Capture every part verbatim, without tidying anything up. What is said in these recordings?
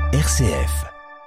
R C F.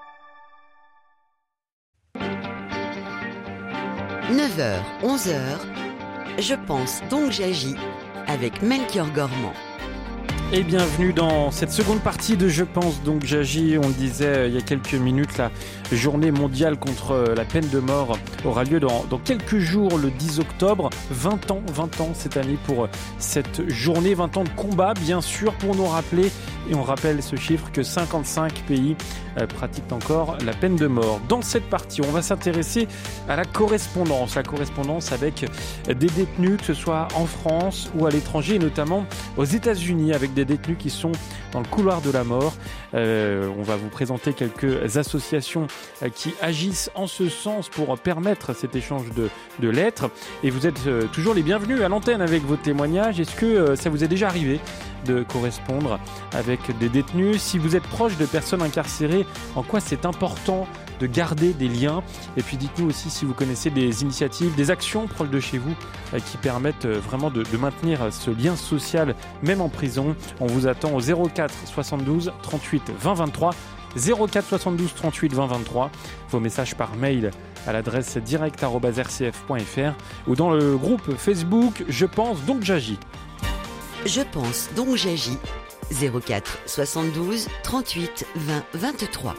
neuf heures, onze heures, je pense donc j'agis avec Melchior Gormand. Et bienvenue dans cette seconde partie de Je pense donc j'agis. On le disait euh, il y a quelques minutes, la journée mondiale contre euh, la peine de mort aura lieu dans, dans quelques jours, le dix octobre. vingt ans, vingt ans cette année pour euh, cette journée, vingt ans de combat bien sûr, pour nous rappeler, et on rappelle ce chiffre, que cinquante-cinq pays euh, pratiquent encore la peine de mort. Dans cette partie, on va s'intéresser à la correspondance, la correspondance avec des détenus, que ce soit en France ou à l'étranger, et notamment aux États-Unis, avec des détenus qui sont dans le couloir de la mort. Euh, on va vous présenter quelques associations euh, qui agissent en ce sens pour permettre cet échange de, de lettres. Et vous êtes euh, toujours les bienvenus à l'antenne avec vos témoignages. Est-ce que euh, ça vous est déjà arrivé de correspondre avec des détenus? Si vous êtes proche de personnes incarcérées, en quoi c'est important de garder des liens? Et puis dites-nous aussi si vous connaissez des initiatives, des actions proches de chez vous euh, qui permettent euh, vraiment de, de maintenir ce lien social, même en prison. On vous attend au zéro quatre soixante-douze trente-huit vingt vingt-trois, zéro quatre soixante-douze trente-huit vingt vingt-trois. Vos messages par mail à l'adresse direct arobase r c f point f r ou dans le groupe Facebook Je pense donc j'agis. Je pense donc j'agis. zéro quatre soixante-douze trente-huit vingt vingt-trois.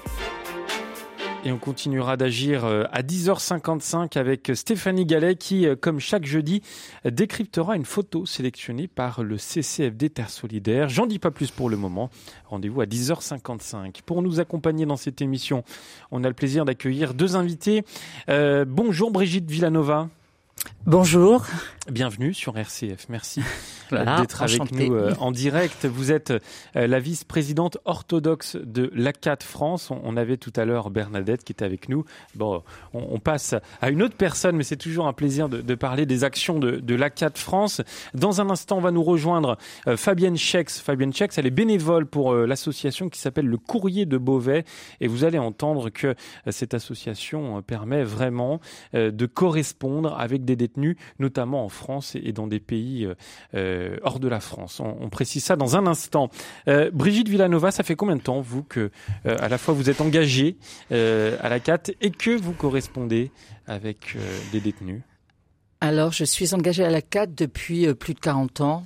Et on continuera d'agir à dix heures cinquante-cinq avec Stéphanie Gallet qui, comme chaque jeudi, décryptera une photo sélectionnée par le C C F D Terre Solidaire. J'en dis pas plus pour le moment. Rendez-vous à dix heures cinquante-cinq. Pour nous accompagner dans cette émission, on a le plaisir d'accueillir deux invités. Euh, bonjour Brigitte Villanova. Bonjour. Bienvenue sur R C F. Merci voilà, d'être enchantée. avec nous euh, en direct. Vous êtes euh, la vice-présidente orthodoxe de l'A C A T France. On, on avait tout à l'heure Bernadette qui était avec nous. Bon, on, on passe à une autre personne, mais c'est toujours un plaisir de, de parler des actions de, de l'A C A T France. Dans un instant, on va nous rejoindre euh, Fabienne Schex. Fabienne Schex, elle est bénévole pour euh, l'association qui s'appelle le Courrier de Beauvais. Et vous allez entendre que euh, cette association euh, permet vraiment euh, de correspondre avec des détenus, notamment en France et dans des pays euh, hors de la France. On, on précise ça dans un instant. Euh, Brigitte Villanova, ça fait combien de temps, vous, que euh, à la fois vous êtes engagée euh, à l'A C A T et que vous correspondez avec euh, des détenus? Alors, je suis engagée à l'A C A T depuis euh, plus de quarante ans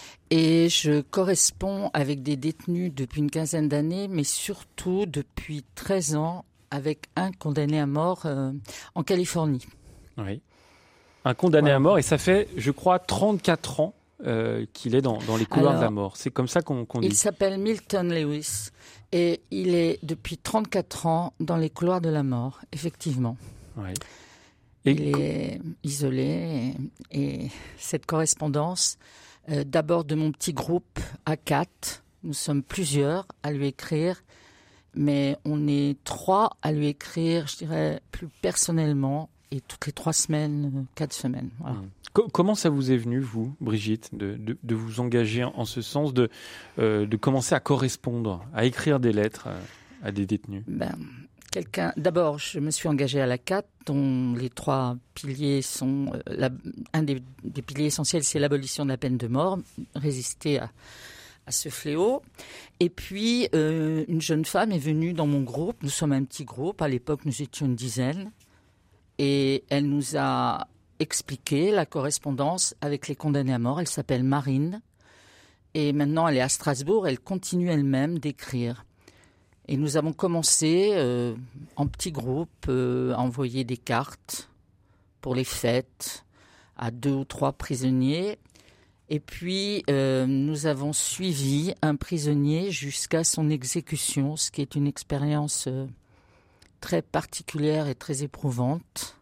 et je corresponds avec des détenus depuis une quinzaine d'années, mais surtout depuis treize ans avec un condamné à mort euh, en Californie. Oui. Un condamné voilà. à mort, et ça fait, je crois, trente-quatre ans euh, qu'il est dans, dans les couloirs Alors, de la mort. C'est comme ça qu'on, qu'on dit. Il s'appelle Milton Lewis et il est depuis trente-quatre ans dans les couloirs de la mort, effectivement. Oui. Et il est isolé et, et cette correspondance, euh, d'abord de mon petit groupe A C A T, nous sommes plusieurs à lui écrire, mais on est trois à lui écrire, je dirais, plus personnellement, et toutes les trois semaines, quatre semaines. Voilà. Mmh. Comment ça vous est venu, vous, Brigitte, de, de, de vous engager en ce sens, de, euh, de commencer à correspondre, à écrire des lettres à, à des détenus? Ben, quelqu'un. D'abord, je me suis engagée à l'A C A T, dont les trois piliers sont... Euh, la, un des, des piliers essentiels, c'est l'abolition de la peine de mort, résister à, à ce fléau. Et puis, euh, une jeune femme est venue dans mon groupe. Nous sommes un petit groupe. À l'époque, nous étions une dizaine. Et elle nous a expliqué la correspondance avec les condamnés à mort. Elle s'appelle Marine. Et maintenant, elle est à Strasbourg. Elle continue elle-même d'écrire. Et nous avons commencé euh, en petits groupes euh, à envoyer des cartes pour les fêtes à deux ou trois prisonniers. Et puis, euh, nous avons suivi un prisonnier jusqu'à son exécution, ce qui est une expérience... Euh, très particulière et très éprouvante.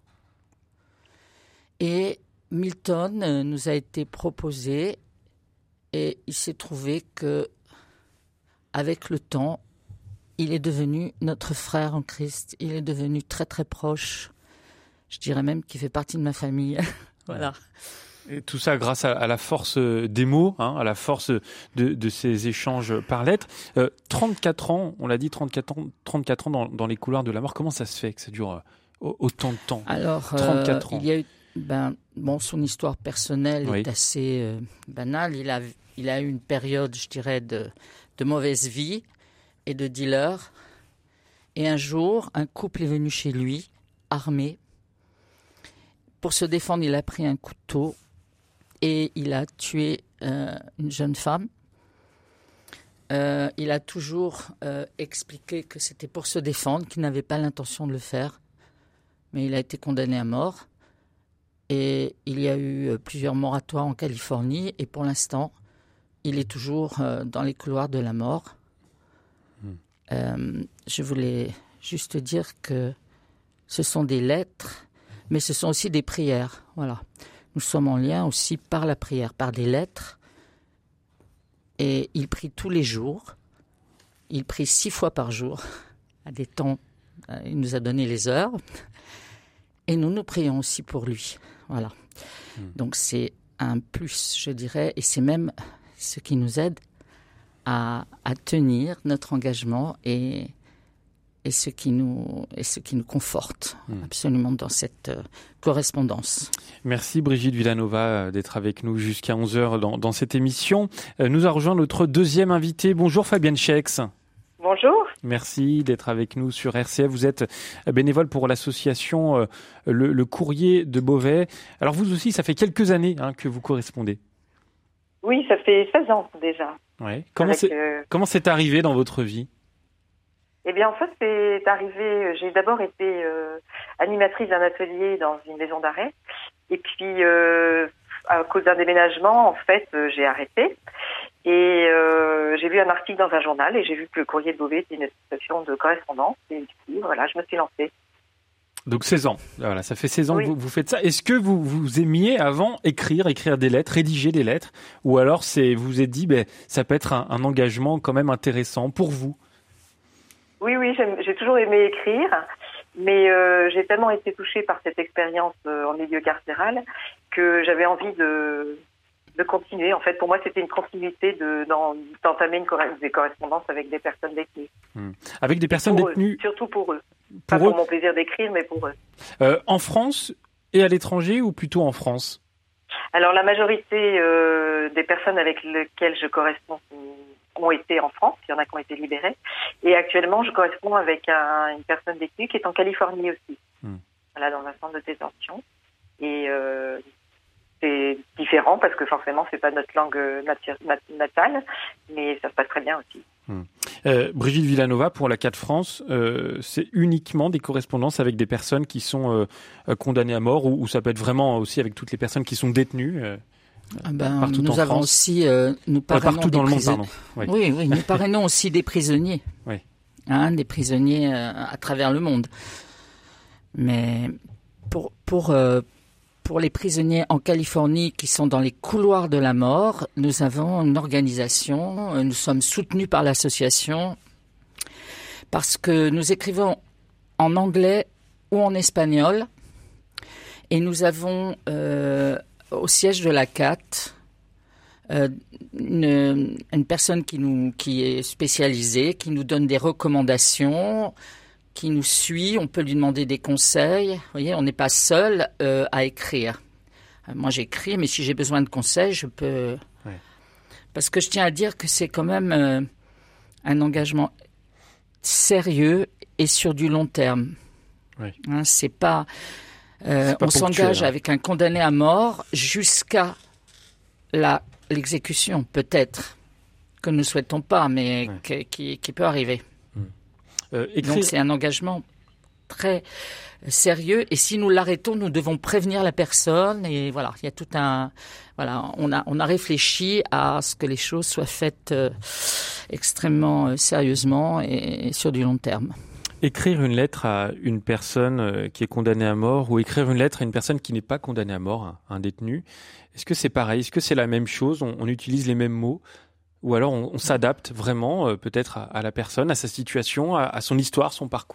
Et Milton nous a été proposé et il s'est trouvé que, avec le temps, il est devenu notre frère en Christ. Il est devenu très très proche. Je dirais même qu'il fait partie de ma famille. Voilà. Et tout ça grâce à, à la force des mots, hein, à la force de, de ces échanges par lettres. Euh, trente-quatre ans, on l'a dit, trente-quatre ans, trente-quatre ans dans, dans les couloirs de la mort. Comment ça se fait que ça dure euh, autant de temps? Alors, trente-quatre euh, ans. Il y a eu, ben, bon, son histoire personnelle oui. est assez euh, banale. Il a, il a eu une période, je dirais, de, de mauvaise vie. et de dealers. Et un jour, un couple est venu chez lui, armé. Pour se défendre, il a pris un couteau et il a tué euh, une jeune femme. Euh, il a toujours euh, expliqué que c'était pour se défendre, qu'il n'avait pas l'intention de le faire. Mais il a été condamné à mort. Et il y a eu euh, plusieurs moratoires en Californie. Et pour l'instant, il est toujours euh, dans les couloirs de la mort. Mmh. Euh, je voulais juste dire que ce sont des lettres, mais ce sont aussi des prières. Voilà. Nous sommes en lien aussi par la prière, par des lettres. Et il prie tous les jours. Il prie six fois par jour, à des temps. Il nous a donné les heures. Et nous, nous prions aussi pour lui. Voilà. Mmh. Donc, c'est un plus, je dirais, et c'est même ce qui nous aide à, à tenir notre engagement et, et, ce qui nous, et ce qui nous conforte mmh. absolument dans cette euh, correspondance. Merci Brigitte Villanova d'être avec nous jusqu'à onze heures dans, dans cette émission. Euh, nous a rejoint notre deuxième invité. Bonjour Fabienne Schex. Bonjour. Merci d'être avec nous sur R C F. Vous êtes bénévole pour l'association euh, le, le Courrier de Beauvais. Alors vous aussi, ça fait quelques années hein, que vous correspondez. Oui, ça fait seize ans déjà. Ouais. Comment, Avec, c'est, euh... comment c'est arrivé dans votre vie ? Eh bien, en fait, c'est arrivé... J'ai d'abord été euh, animatrice d'un atelier dans une maison d'arrêt. Et puis, euh, à cause d'un déménagement, en fait, euh, j'ai arrêté. Et euh, j'ai vu un article dans un journal et j'ai vu que le Courrier de Beauvais était une association de correspondance. Et du coup, voilà, je me suis lancée. Donc seize ans, voilà, ça fait seize ans oui. que vous, vous faites ça. Est-ce que vous, vous aimiez avant écrire, écrire des lettres, rédiger des lettres ? Ou alors c'est, vous vous êtes dit, ben, ça peut être un, un engagement quand même intéressant pour vous ? Oui, oui, j'aime, j'ai toujours aimé écrire. Mais euh, j'ai tellement été touchée par cette expérience euh, en milieu carcéral que j'avais envie de... de continuer. En fait, pour moi, c'était une continuité de, dans, d'entamer une corre- des correspondances avec des personnes détenues. Mmh. Avec des personnes pour détenues eux, surtout pour eux. Pour Pas eux. pour mon plaisir d'écrire, mais pour eux. Euh, en France et à l'étranger ou plutôt en France ? Alors, la majorité euh, des personnes avec lesquelles je corresponds ont été en France. Il y en a qui ont été libérées. Et actuellement, je corresponds avec un, une personne détenue qui est en Californie aussi. Mmh. Voilà, dans un centre de détention. Et... Euh, c'est différent parce que forcément c'est pas notre langue nat- natale, mais ça se passe très bien aussi. Hum. Euh, Brigitte Villanova, pour la C A D France, euh, c'est uniquement des correspondances avec des personnes qui sont euh, condamnées à mort ou, ou ça peut être vraiment aussi avec toutes les personnes qui sont détenues euh, ah ben, partout nous en avons France. Aussi, euh, nous parrainons euh, partout des dans le monde, prison... pardon. Oui, oui, oui nous parrainons aussi des prisonniers, oui. hein, des prisonniers euh, à travers le monde. Mais pour pour euh, Pour les prisonniers en Californie qui sont dans les couloirs de la mort, nous avons une organisation, nous sommes soutenus par l'association parce que nous écrivons en anglais ou en espagnol et nous avons euh, au siège de la C A T euh, une, une personne qui, nous, qui est spécialisée, qui nous donne des recommandations, qui nous suit, on peut lui demander des conseils. Vous voyez, on n'est pas seul euh, à écrire. Moi, j'écris, mais si j'ai besoin de conseils, je peux... Ouais. Parce que je tiens à dire que c'est quand même euh, un engagement sérieux et sur du long terme. Ouais. Hein, c'est pas... Euh, c'est pas on s'engage hein. avec un condamné à mort jusqu'à la, l'exécution, peut-être, que nous ne souhaitons pas, mais ouais. que, qui, qui peut arriver. Euh, écrire... Donc c'est un engagement très sérieux et si nous l'arrêtons, nous devons prévenir la personne et voilà, il y a tout un voilà, on a on a réfléchi à ce que les choses soient faites euh, extrêmement euh, sérieusement et, et sur du long terme. Écrire une lettre à une personne euh, qui est condamnée à mort ou écrire une lettre à une personne qui n'est pas condamnée à mort, un, un détenu, est-ce que c'est pareil ? Est-ce que c'est la même chose ? on, on utilise les mêmes mots ? Ou alors on, on s'adapte vraiment euh, peut-être à, à la personne, à sa situation, à, à son histoire, son parcours ?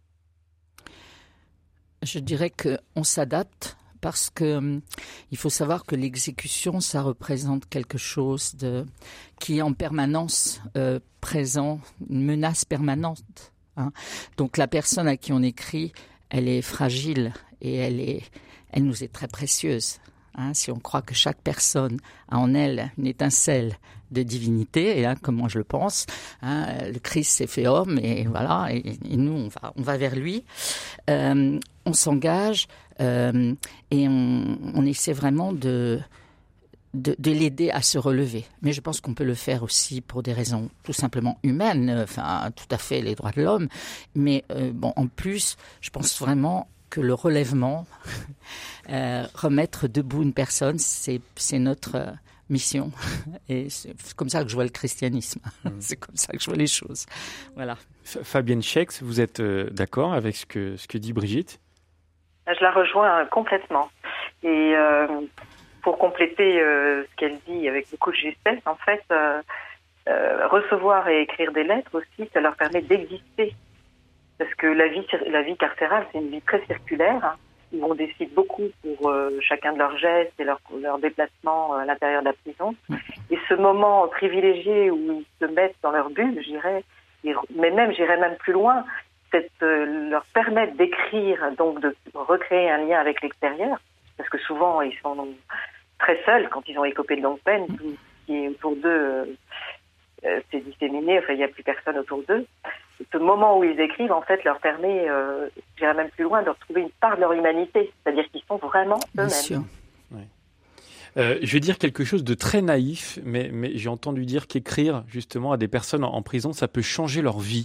Je dirais qu'on s'adapte parce que hum, il faut savoir que l'exécution, ça représente quelque chose de, qui est en permanence euh, présent, une menace permanente. Hein. Donc la personne à qui on écrit, elle est fragile et elle, est, elle nous est très précieuse. Hein, si on croit que chaque personne a en elle une étincelle de divinité, et hein, comme moi je le pense, hein, le Christ s'est fait homme, et voilà, et, et nous on va, on va vers lui. Euh, on s'engage euh, et on, on essaie vraiment de, de, de l'aider à se relever. Mais je pense qu'on peut le faire aussi pour des raisons tout simplement humaines, enfin tout à fait les droits de l'homme. Mais euh, bon, en plus, je pense vraiment que le relèvement, euh, remettre debout une personne, c'est, c'est notre euh, mission. Et c'est comme ça que je vois le christianisme. Mmh. C'est comme ça que je vois les choses. Voilà. Fabienne Schex, vous êtes euh, d'accord avec ce que, ce que dit Brigitte ? Je la rejoins complètement. Et euh, pour compléter euh, ce qu'elle dit avec beaucoup de justesse, en fait, euh, euh, recevoir et écrire des lettres aussi, ça leur permet d'exister. Parce que la vie, la vie carcérale, c'est une vie très circulaire, hein, où on décide beaucoup pour euh, chacun de leurs gestes et leurs leur déplacements à l'intérieur de la prison. Et ce moment privilégié où ils se mettent dans leur bulle, je dirais, mais même, j'irais même plus loin, c'est euh, leur permettre d'écrire, donc de recréer un lien avec l'extérieur, parce que souvent, ils sont très seuls quand ils ont écopé de longue peine, tout ce qui est autour d'eux, euh, euh, c'est disséminé, enfin, il n'y a plus personne autour d'eux. Ce moment où ils écrivent, en fait, leur permet, euh, j'irais même plus loin, de retrouver une part de leur humanité. C'est-à-dire qu'ils sont vraiment eux-mêmes. Bien sûr. Ouais. Euh, je vais dire quelque chose de très naïf, mais, mais j'ai entendu dire qu'écrire, justement, à des personnes en, en prison, ça peut changer leur vie.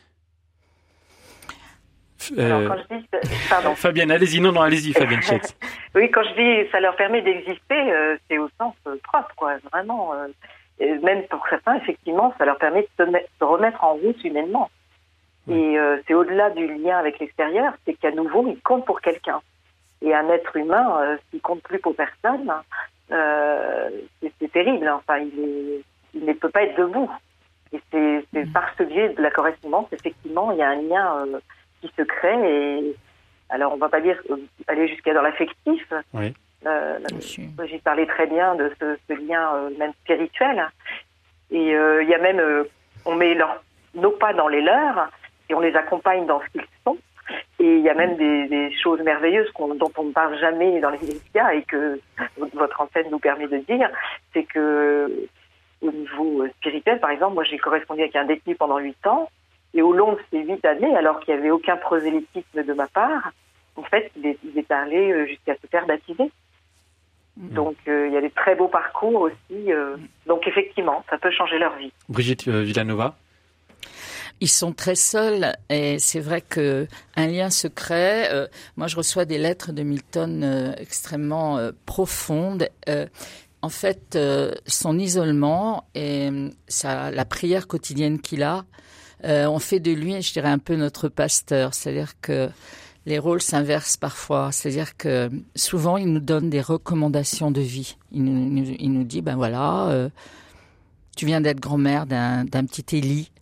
Alors, euh... quand je dis... Pardon. Fabienne, allez-y. Non, non, allez-y, Fabienne Schex. Oui, quand je dis ça leur permet d'exister, euh, c'est au sens euh, propre, quoi. Vraiment. Euh, et même pour certains, effectivement, ça leur permet de se, met, de se remettre en route humainement. Et euh, c'est au-delà du lien avec l'extérieur, c'est qu'à nouveau, il compte pour quelqu'un. Et un être humain, euh, s'il compte plus pour personne, euh, c'est, c'est terrible. Enfin, il, est, il ne peut pas être debout. Et c'est, c'est par ce biais de la correspondance, effectivement, il y a un lien euh, qui se crée. Et alors, on ne va pas dire euh, aller jusqu'à dans l'affectif. Oui. Euh, j'ai parlé très bien de ce, ce lien euh, même spirituel. Et euh, il y a même, euh, on met leur, nos pas dans les leurs. Et on les accompagne dans ce qu'ils sont. Et il y a même des, des choses merveilleuses qu'on, dont on ne parle jamais dans les médias et que votre antenne nous permet de dire, c'est que au niveau spirituel, par exemple, moi j'ai correspondu avec un détenu pendant huit ans, et au long de ces huit années, alors qu'il n'y avait aucun prosélytisme de ma part, en fait, il est, il est allé jusqu'à se faire baptiser. Mmh. Donc euh, il y a des très beaux parcours aussi. Euh, donc effectivement, ça peut changer leur vie. Brigitte euh, Villanova. Ils sont très seuls et c'est vrai que un lien se crée. Euh, moi, je reçois des lettres de Milton euh, extrêmement euh, profondes. Euh, en fait, euh, son isolement et sa, la prière quotidienne qu'il a euh, ont fait de lui, je dirais, un peu notre pasteur. C'est-à-dire que les rôles s'inversent parfois. C'est-à-dire que souvent, il nous donne des recommandations de vie. Il nous, il nous dit, ben voilà, euh, tu viens d'être grand-mère d'un, d'un petit Élie.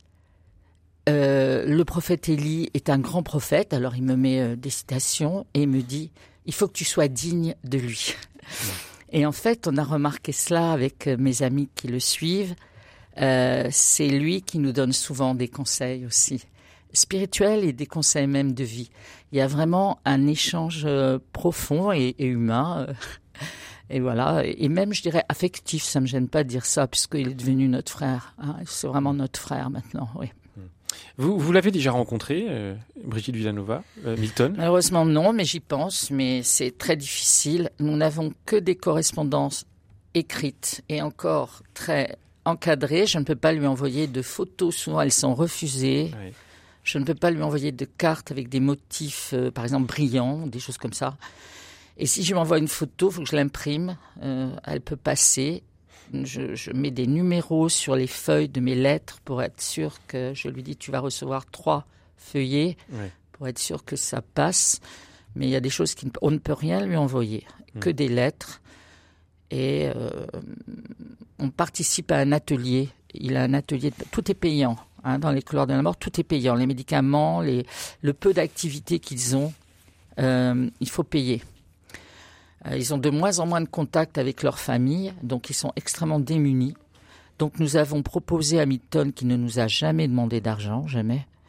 Euh, le prophète Élie est un grand prophète, alors il me met euh, des citations et il me dit « il faut que tu sois digne de lui ». Et en fait, on a remarqué cela avec euh, mes amis qui le suivent. Euh, c'est lui qui nous donne souvent des conseils aussi, spirituels et des conseils même de vie. Il y a vraiment un échange euh, profond et, et humain. Euh, et voilà, et même, je dirais, affectif, ça ne me gêne pas de dire ça, puisqu'il est devenu notre frère. Hein, c'est vraiment notre frère maintenant, oui. Vous, vous l'avez déjà rencontré, euh, Brigitte Villanova, euh, Milton ? Malheureusement non, mais j'y pense, mais c'est très difficile. Nous n'avons que des correspondances écrites et encore très encadrées. Je ne peux pas lui envoyer de photos, souvent elles sont refusées. Oui. Je ne peux pas lui envoyer de cartes avec des motifs, euh, par exemple, brillants, des choses comme ça. Et si je lui envoie une photo, il faut que je l'imprime. Euh, elle peut passer. Je, je mets des numéros sur les feuilles de mes lettres pour être sûr que je lui dis tu vas recevoir trois feuillets oui. pour être sûr que ça passe. Mais il y a des choses qu'on ne peut rien lui envoyer, mmh. que des lettres. Et euh, on participe à un atelier. Il a un atelier, tout est payant. Hein, dans les couloirs de la mort, tout est payant. Les médicaments, les, le peu d'activités qu'ils ont, euh, il faut payer. Ils ont de moins en moins de contact avec leur famille, donc ils sont extrêmement démunis. Donc nous avons proposé à Milton, qui ne nous a jamais demandé d'argent, jamais,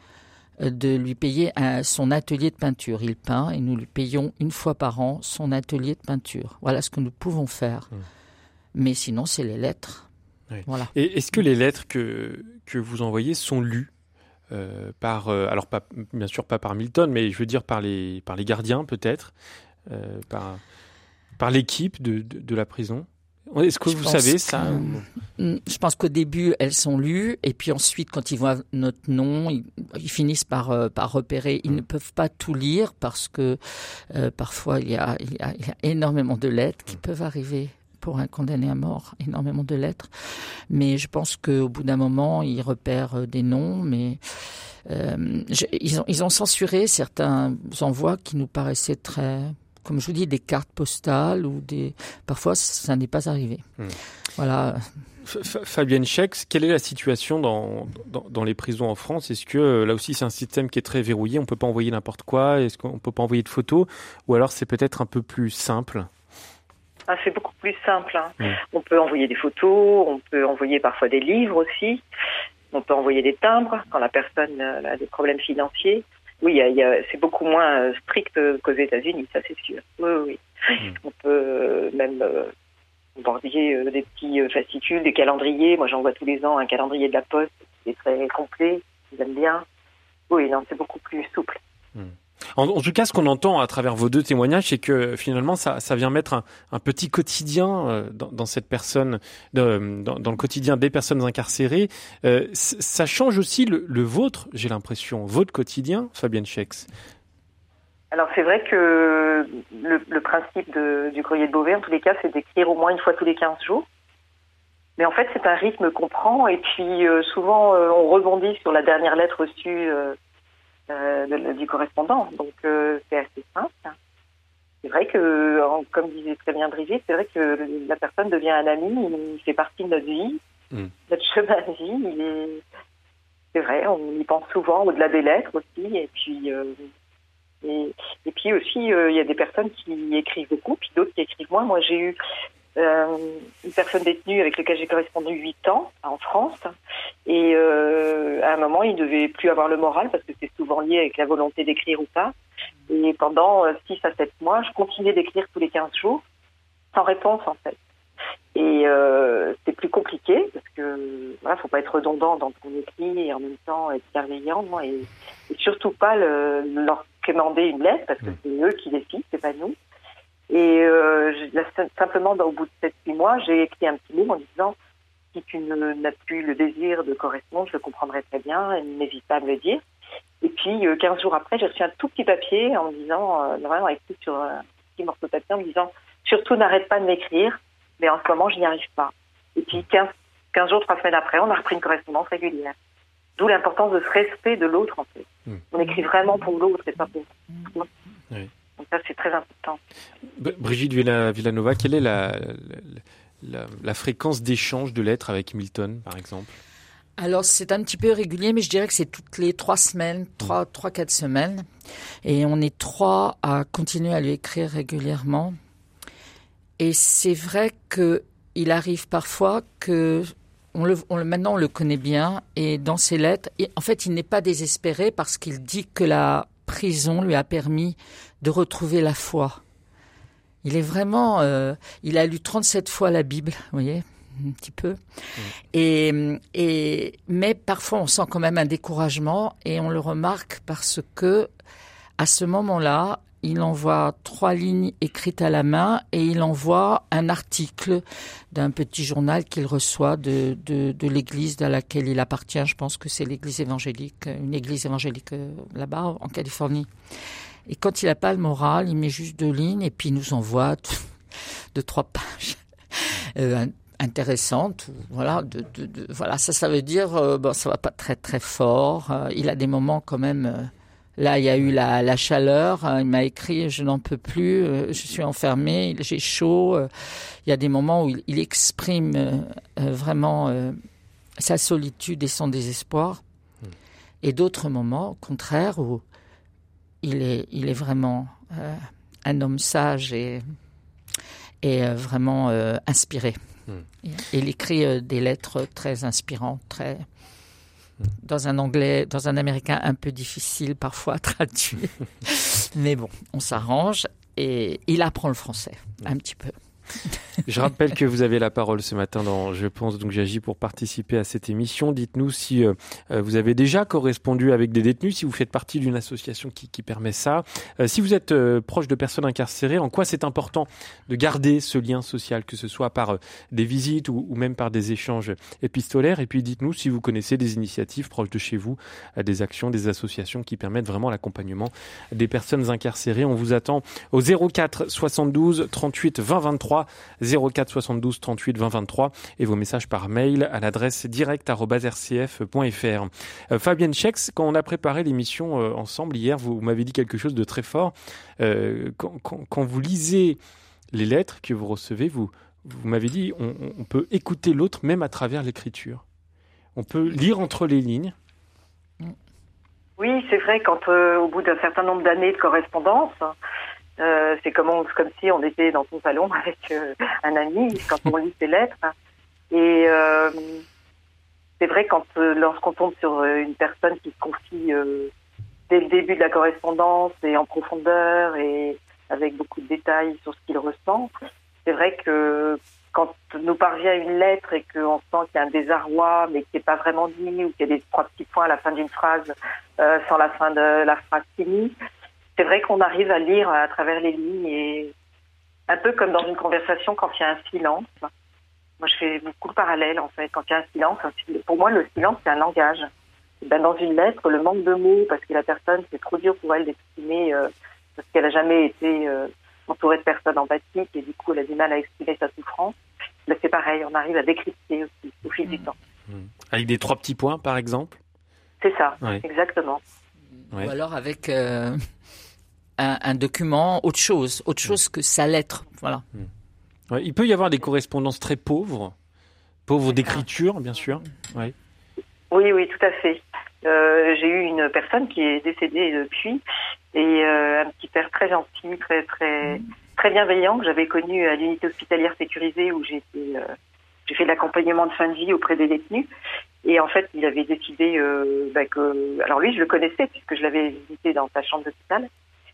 de lui payer un, son atelier de peinture. Il peint et nous lui payons une fois par an son atelier de peinture. Voilà ce que nous pouvons faire. Mmh. Mais sinon, c'est les lettres. Oui. Voilà. Et est-ce que les lettres que, que vous envoyez sont lues euh, par, euh, alors pas, bien sûr pas par Milton, mais je veux dire par les, par les gardiens peut-être, euh, par, par l'équipe de, de, de la prison? Est-ce que je vous savez ça? Que, je pense qu'au début, elles sont lues, et puis ensuite, quand ils voient notre nom, ils, ils finissent par, euh, par repérer. Ils mmh. ne peuvent pas tout lire parce que euh, parfois, il y, a, il, y a, il y a énormément de lettres qui mmh. peuvent arriver pour un condamné à mort, énormément de lettres. Mais je pense qu'au bout d'un moment, ils repèrent des noms, mais euh, je, ils, ont, ils ont censuré certains envois qui nous paraissaient très... Comme je vous dis, des cartes postales ou des. Parfois, ça n'est pas arrivé. Mmh. Voilà. Fabienne Schex, quelle est la situation dans, dans, dans les prisons en France? Est-ce que là aussi c'est un système qui est très verrouillé? On ne peut pas envoyer n'importe quoi? Est-ce qu'on ne peut pas envoyer de photos? Ou alors c'est peut-être un peu plus simple? Ah, c'est beaucoup plus simple. Hein. Mmh. On peut envoyer des photos, on peut envoyer parfois des livres aussi. On peut envoyer des timbres quand la personne a des problèmes financiers. Oui, il y a, il y a, c'est beaucoup moins strict qu'aux États-Unis, ça c'est sûr. Oui, oui. Mmh. On peut même euh, envoyer euh, des petits fascicules, des calendriers. Moi, j'envoie tous les ans un calendrier de la Poste qui est très complet. J'aime bien. Oui, non, c'est beaucoup plus souple. Mmh. En, en tout cas, ce qu'on entend à travers vos deux témoignages, c'est que finalement, ça, ça vient mettre un, un petit quotidien euh, dans, dans cette personne, de, dans, dans le quotidien des personnes incarcérées. Euh, ça change aussi le, le vôtre, j'ai l'impression, votre quotidien, Fabienne Schex. Alors c'est vrai que le, le principe de, du courrier de Beauvais, en tous les cas, c'est d'écrire au moins une fois tous les quinze jours. Mais en fait, c'est un rythme qu'on prend, et puis euh, souvent, euh, on rebondit sur la dernière lettre reçue euh, Euh, de, du correspondant, donc euh, c'est assez simple. C'est vrai que, en, comme disait très bien Brigitte, c'est vrai que la personne devient un ami, il fait partie de notre vie, mmh. notre chemin de vie. Il est, c'est vrai, on y pense souvent au-delà des lettres aussi, et puis euh, et, et puis aussi euh, il y a des personnes qui écrivent beaucoup, puis d'autres qui écrivent moins. Moi, j'ai eu euh, une personne détenue avec laquelle j'ai correspondu huit ans en France. Et euh, à un moment, il ne devait plus avoir le moral parce que c'est souvent lié avec la volonté d'écrire ou pas. Et pendant six à sept mois, je continuais d'écrire tous les quinze jours, sans réponse en fait. Et euh, c'est plus compliqué parce que voilà, faut pas être redondant dans ce qu'on écrit et en même temps être bienveillant et, et surtout pas le, leur commander une lettre parce que c'est eux qui décident, c'est pas nous. Et euh, je, simplement, au bout de sept huit mois, j'ai écrit un petit mot en disant: si tu n'as plus le désir de correspondre, je le comprendrai très bien, et n'hésite pas à me le dire. Et puis, euh, quinze jours après, j'ai reçu un tout petit papier en me disant, euh, vraiment écrit sur un petit morceau de papier, en me disant: surtout n'arrête pas de m'écrire, mais en ce moment, je n'y arrive pas. Et puis, quinze, quinze jours, trois semaines après, on a repris une correspondance régulière. D'où l'importance de ce respect de l'autre, en fait. Mmh. On écrit vraiment pour l'autre et pas pour nous. Oui. Donc ça, c'est très important. Brigitte Villanova, quelle est la... la, la... La, la fréquence d'échange de lettres avec Milton, par exemple? Alors, c'est un petit peu régulier, mais je dirais que c'est toutes les trois semaines, trois, trois, quatre semaines. Et on est trois à continuer à lui écrire régulièrement. Et c'est vrai qu'il arrive parfois que, on le, on, maintenant on le connaît bien, et dans ses lettres, et, en fait, il n'est pas désespéré parce qu'il dit que la prison lui a permis de retrouver la foi. Il est vraiment... Euh, il a lu trente-sept fois la Bible, vous voyez, un petit peu. Mmh. Et, et, mais parfois, on sent quand même un découragement et on le remarque parce que, à ce moment-là, il envoie trois lignes écrites à la main et il envoie un article d'un petit journal qu'il reçoit de, de, de l'église à laquelle il appartient. Je pense que c'est l'église évangélique, une église évangélique là-bas, en Californie. Et quand il n'a pas le moral, il met juste deux lignes et puis il nous envoie deux, trois pages euh, intéressantes. Voilà, de, de, de, voilà, ça, ça veut dire, euh, bon, ça va pas très très fort. Euh, il a des moments quand même. Euh, là, il y a eu la, la chaleur. Euh, il m'a écrit, je n'en peux plus. Euh, je suis enfermé, j'ai chaud. Euh, il y a des moments où il, il exprime euh, euh, vraiment euh, sa solitude et son désespoir. Mmh. Et d'autres moments, au contraire, où Il est, il est vraiment euh, un homme sage et, et euh, vraiment euh, inspiré. Mmh. Et, et il écrit euh, des lettres très inspirantes, très... dans un anglais, dans un américain un peu difficile parfois à traduire. Mais bon, on s'arrange et il apprend le français un petit peu. Je rappelle que vous avez la parole ce matin dans Je pense donc j'agis pour participer à cette émission. Dites-nous si euh, vous avez déjà correspondu avec des détenus, si vous faites partie d'une association qui, qui permet ça. Euh, si vous êtes euh, proche de personnes incarcérées, en quoi c'est important de garder ce lien social, que ce soit par euh, des visites ou, ou même par des échanges épistolaires. Et puis dites-nous si vous connaissez des initiatives proches de chez vous, euh, des actions, des associations qui permettent vraiment l'accompagnement des personnes incarcérées. On vous attend au zéro quatre soixante-douze trente-huit vingt vingt-trois. zéro quatre soixante-douze trente-huit vingt vingt-trois et vos messages par mail à l'adresse direct arobase r c f point f r. Euh, Fabienne Schex, quand on a préparé l'émission euh, ensemble hier, vous, vous m'avez dit quelque chose de très fort. Euh, quand, quand, quand vous lisez les lettres que vous recevez, vous, vous m'avez dit on, on peut écouter l'autre même à travers l'écriture. On peut lire entre les lignes. Oui, c'est vrai, quand euh, au bout d'un certain nombre d'années de correspondance, Euh, c'est comme, on, comme si on était dans son salon avec euh, un ami quand on lit ses lettres. Et euh, c'est vrai quand euh, lorsqu'on tombe sur euh, une personne qui se confie euh, dès le début de la correspondance et en profondeur et avec beaucoup de détails sur ce qu'il ressent, c'est vrai que quand nous parvient une lettre et qu'on sent qu'il y a un désarroi mais qui n'est pas vraiment dit ou qu'il y a des trois petits points à la fin d'une phrase euh, sans la fin de la phrase finie, c'est vrai qu'on arrive à lire à travers les lignes et un peu comme dans une conversation quand il y a un silence. Moi, je fais beaucoup de parallèles, en fait. Quand il y a un silence, pour moi, le silence, c'est un langage. Et ben, dans une lettre, le manque de mots, parce que la personne, c'est trop dur pour elle d'exprimer, euh, parce qu'elle n'a jamais été euh, entourée de personnes empathiques et du coup, elle a du mal à exprimer sa souffrance. Ben, c'est pareil, on arrive à décrypter aussi au fil mmh. du temps. Avec des trois petits points, par exemple ? C'est ça, ouais. exactement. Ouais. Ou alors avec... Euh... Un, un document, autre chose, autre chose que sa lettre, voilà. Ouais, il peut y avoir des correspondances très pauvres, pauvres d'écriture, bien sûr. Ouais. Oui, oui, tout à fait. Euh, j'ai eu une personne qui est décédée depuis, et euh, un petit père très gentil, très très mmh. très bienveillant que j'avais connu à l'unité hospitalière sécurisée où j'ai été, euh, j'ai fait de l'accompagnement de fin de vie auprès des détenus. Et en fait, il avait décidé euh, bah, que, alors lui, je le connaissais puisque je l'avais visité dans sa chambre d'hôpital.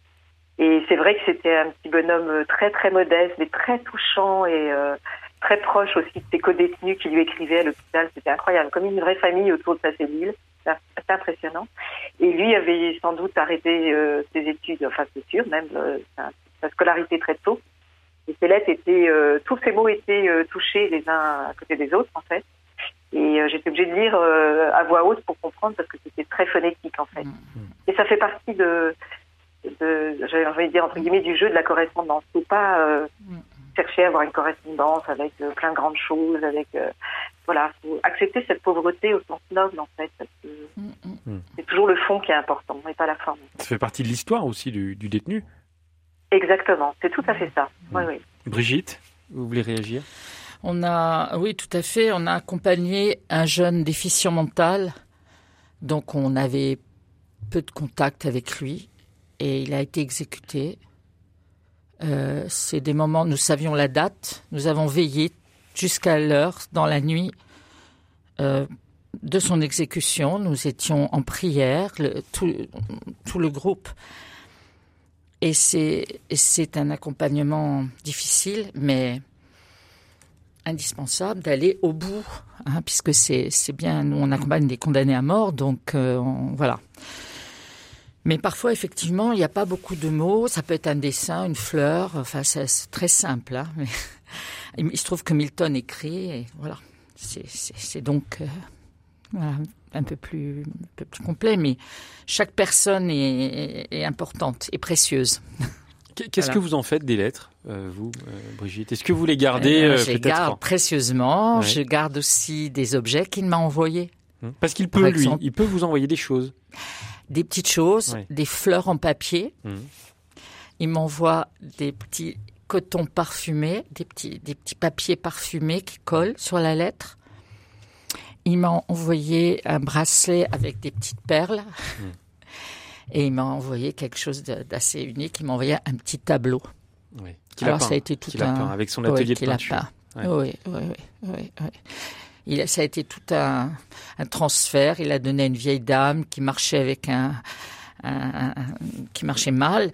Et c'est vrai que c'était un petit bonhomme très très modeste, mais très touchant et euh, très proche aussi de ses co-détenus qui lui écrivaient à l'hôpital. C'était incroyable, comme une vraie famille autour de sa cellule. C'est assez impressionnant. Et lui avait sans doute arrêté euh, ses études, enfin c'est sûr, même euh, sa, sa scolarité très tôt. Et ses lettres étaient, euh, tous ces mots étaient euh, touchés les uns à côté des autres en fait. Et euh, j'étais obligée de lire euh, à voix haute pour comprendre parce que c'était très phonétique en fait. Mmh. Et ça fait partie de De, j'avais envie de dire entre guillemets du jeu de la correspondance. Faut pas euh, chercher à avoir une correspondance avec euh, plein de grandes choses, avec euh, voilà, faut accepter cette pauvreté au sens noble en fait, parce que mm. c'est toujours le fond qui est important, et pas la forme. Ça fait partie de l'histoire aussi du, du détenu. Exactement, c'est tout à fait ça. Mm. Oui, oui. Brigitte, vous voulez réagir ? On a, oui, tout à fait. On a accompagné un jeune déficient mental, donc on avait peu de contact avec lui. Et il a été exécuté. Euh, c'est des moments, nous savions la date, nous avons veillé jusqu'à l'heure, dans la nuit euh, de son exécution. Nous étions en prière, le, tout, tout le groupe. Et c'est, c'est un accompagnement difficile, mais indispensable d'aller au bout, hein, puisque c'est, c'est bien, nous on accompagne des condamnés à mort, donc euh, on, voilà. Mais parfois, effectivement, il n'y a pas beaucoup de mots. Ça peut être un dessin, une fleur. Enfin, c'est, c'est très simple. Hein, mais il se trouve que Milton écrit. Et voilà. C'est, c'est, c'est donc euh, voilà, un peu plus, un peu plus complet. Mais chaque personne est, est, est importante et précieuse. Qu'est-ce voilà. que vous en faites des lettres, euh, vous, euh, Brigitte ? Est-ce que vous les gardez euh, euh, Je peut-être les garde en... précieusement. Ouais. Je garde aussi des objets qu'il m'a envoyés. Parce qu'il peut, lui, il peut vous envoyer des choses. Des petites choses, oui. Des fleurs en papier. Mmh. Il m'envoie des petits cotons parfumés, des petits, des petits papiers parfumés qui collent sur la lettre. Il m'a envoyé un bracelet avec des petites perles. Mmh. Et il m'a envoyé quelque chose d'assez unique. Il m'a envoyé un petit tableau. Oui. Qu'il Alors, a peint, ça a été tout qu'il un... a peint avec son atelier oui, de peinture. Ouais. Oui, oui, oui, oui, oui. il, ça a été tout un, un transfert. Il a donné à une vieille dame qui marchait avec un, un, un qui marchait mal.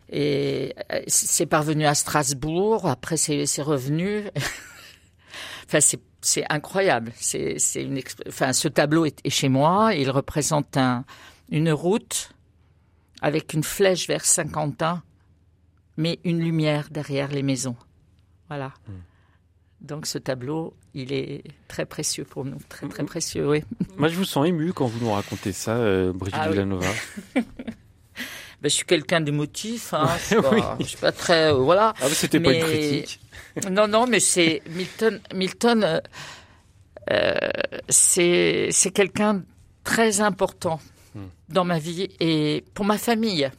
Et c'est parvenu à Strasbourg. Après, c'est, c'est revenu. Enfin, c'est, c'est incroyable. C'est, c'est une, enfin, ce tableau est, est chez moi. Il représente un, une route avec une flèche vers Saint-Quentin, mais une lumière derrière les maisons. Voilà. Mmh. Donc ce tableau, il est très précieux pour nous, très très précieux, oui. Moi, je vous sens ému quand vous nous racontez ça, euh, Brigitte ah, Villanova. Oui. Ben, je suis quelqu'un d'émotif, hein. Je suis pas, oui. je suis pas très, euh, voilà. Ah, mais c'était mais... pas une critique. Non, non, mais c'est Milton. Milton, euh, euh, c'est c'est quelqu'un de très important hmm. dans ma vie et pour ma famille.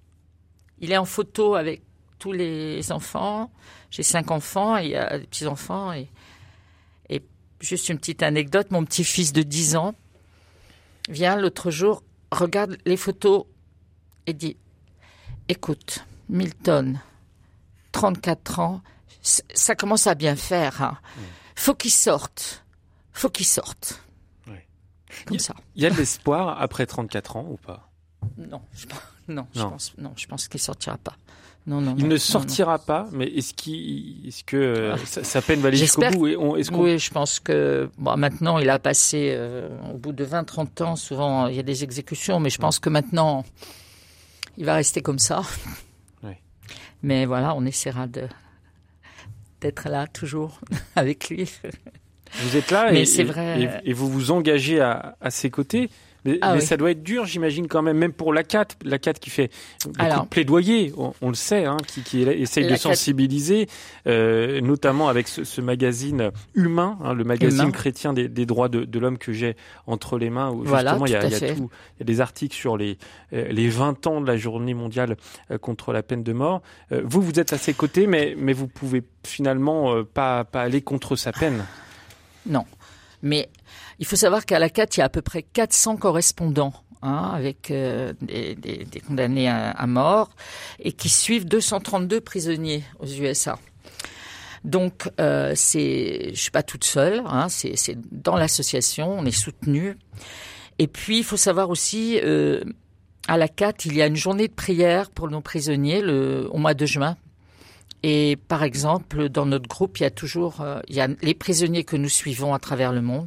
Il est en photo avec tous les enfants. J'ai cinq enfants, il y a des petits enfants et et juste une petite anecdote. Mon petit-fils de dix ans vient l'autre jour, regarde les photos. Et dit, écoute, Milton, trente-quatre ans, ça commence à bien faire. Hein. Mmh. Faut qu'il sorte. Faut qu'il sorte. Oui. Comme y a, ça. Il y a de l'espoir après trente-quatre ans ou pas ? Non, je, non, je non. pense, non, je pense qu'il sortira pas. Non, non, il non, ne sortira non, non. pas, mais est-ce, qu'il, est-ce que euh, sa, sa peine va aller jusqu'au bout et on, est-ce qu'on... Oui, je pense que bon, maintenant, il a passé, euh, au bout de vingt trente ans, souvent, il y a des exécutions, mais je pense que maintenant... Il va rester comme ça. Oui. Mais voilà, on essaiera de, d'être là toujours avec lui. Vous êtes là mais et, c'est vrai. et, et vous vous engagez à, à ses côtés. Mais, ah mais oui. ça doit être dur, j'imagine, quand même, même pour l'A C A T. L'A C A T qui fait beaucoup Alors, de plaidoyer, on, on le sait, hein, qui, qui essaye de sensibiliser, euh, notamment avec ce, ce magazine Humain, hein, le magazine Humain. chrétien des, des droits de, de l'homme que j'ai entre les mains, où voilà, justement il y a, y, y, a tout, y a des articles sur les, euh, les vingt ans de la journée mondiale euh, contre la peine de mort. Euh, vous, vous êtes à ses côtés, mais, mais vous pouvez finalement euh, pas, pas aller contre sa peine. Non, mais... Il faut savoir qu'à la C A T, il y a à peu près quatre cents correspondants hein, avec euh, des, des, des condamnés à, à mort et qui suivent deux cent trente-deux prisonniers aux U S A. Donc, euh, c'est, je suis pas toute seule, hein, c'est, c'est dans l'association, on est soutenu. Et puis, il faut savoir aussi, euh, à la C A T, il y a une journée de prière pour nos prisonniers le, au mois de juin. Et par exemple, dans notre groupe, il y a toujours, euh, il y a les prisonniers que nous suivons à travers le monde.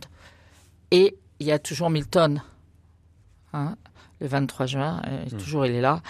Et il y a toujours Milton, hein, le vingt-trois juin, euh, mmh. toujours il est là.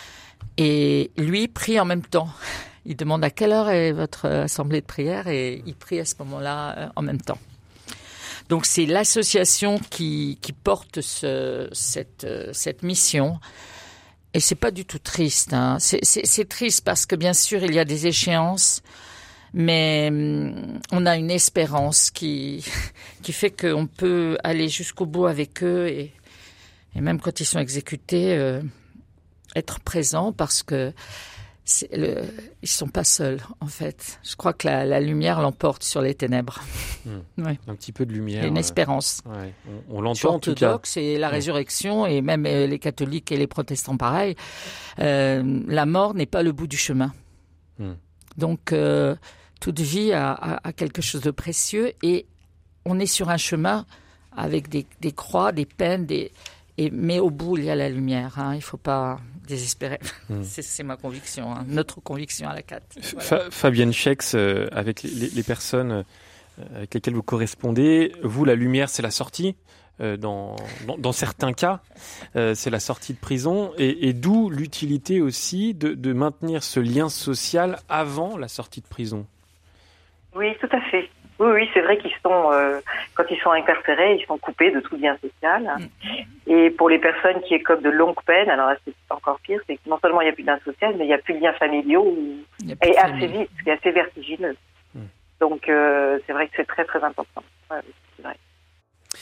Et lui prie en même temps. Il demande à quelle heure est votre assemblée de prière et il prie à ce moment-là euh, en même temps. Donc c'est l'association qui, qui porte ce, cette, euh, cette mission. Et c'est pas du tout triste. Hein. C'est, c'est, c'est triste parce que bien sûr il y a des échéances. Mais on a une espérance qui qui fait qu'on peut aller jusqu'au bout avec eux et, et même quand ils sont exécutés, euh, être présent parce que c'est le, ils sont pas seuls en fait. Je crois que la, la lumière l'emporte sur les ténèbres. Mmh. Ouais. Un petit peu de lumière. Il y a une espérance. Euh, ouais. on, on l'entend en tout cas. Orthodoxe et la résurrection et même les catholiques et les protestants pareil. Euh, la mort n'est pas le bout du chemin. Mmh. Donc euh, toute vie a, a, a quelque chose de précieux et on est sur un chemin avec des, des croix, des peines, des, et, mais au bout il y a la lumière. Hein, il ne faut pas désespérer. Mmh. C'est, c'est ma conviction, hein, notre conviction à la C A T. Voilà. Fa- Fabienne Schex, euh, avec les, les, les personnes euh, avec lesquelles vous correspondez, vous la lumière c'est la sortie. Euh, dans, dans, dans certains cas, euh, c'est la sortie de prison, et, et d'où l'utilité aussi de, de maintenir ce lien social avant la sortie de prison. Oui, tout à fait. Oui, oui, c'est vrai qu'ils sont, euh, quand ils sont incarcérés, ils sont coupés de tout lien social. Mmh. Et pour les personnes qui écopent de longues peines, alors là, c'est encore pire, c'est que non seulement il n'y a plus de lien social, mais il n'y a plus de liens familiaux, et assez vite, c'est assez vertigineux. Mmh. Donc, euh, c'est vrai que c'est très, très important. Ouais, c'est vrai.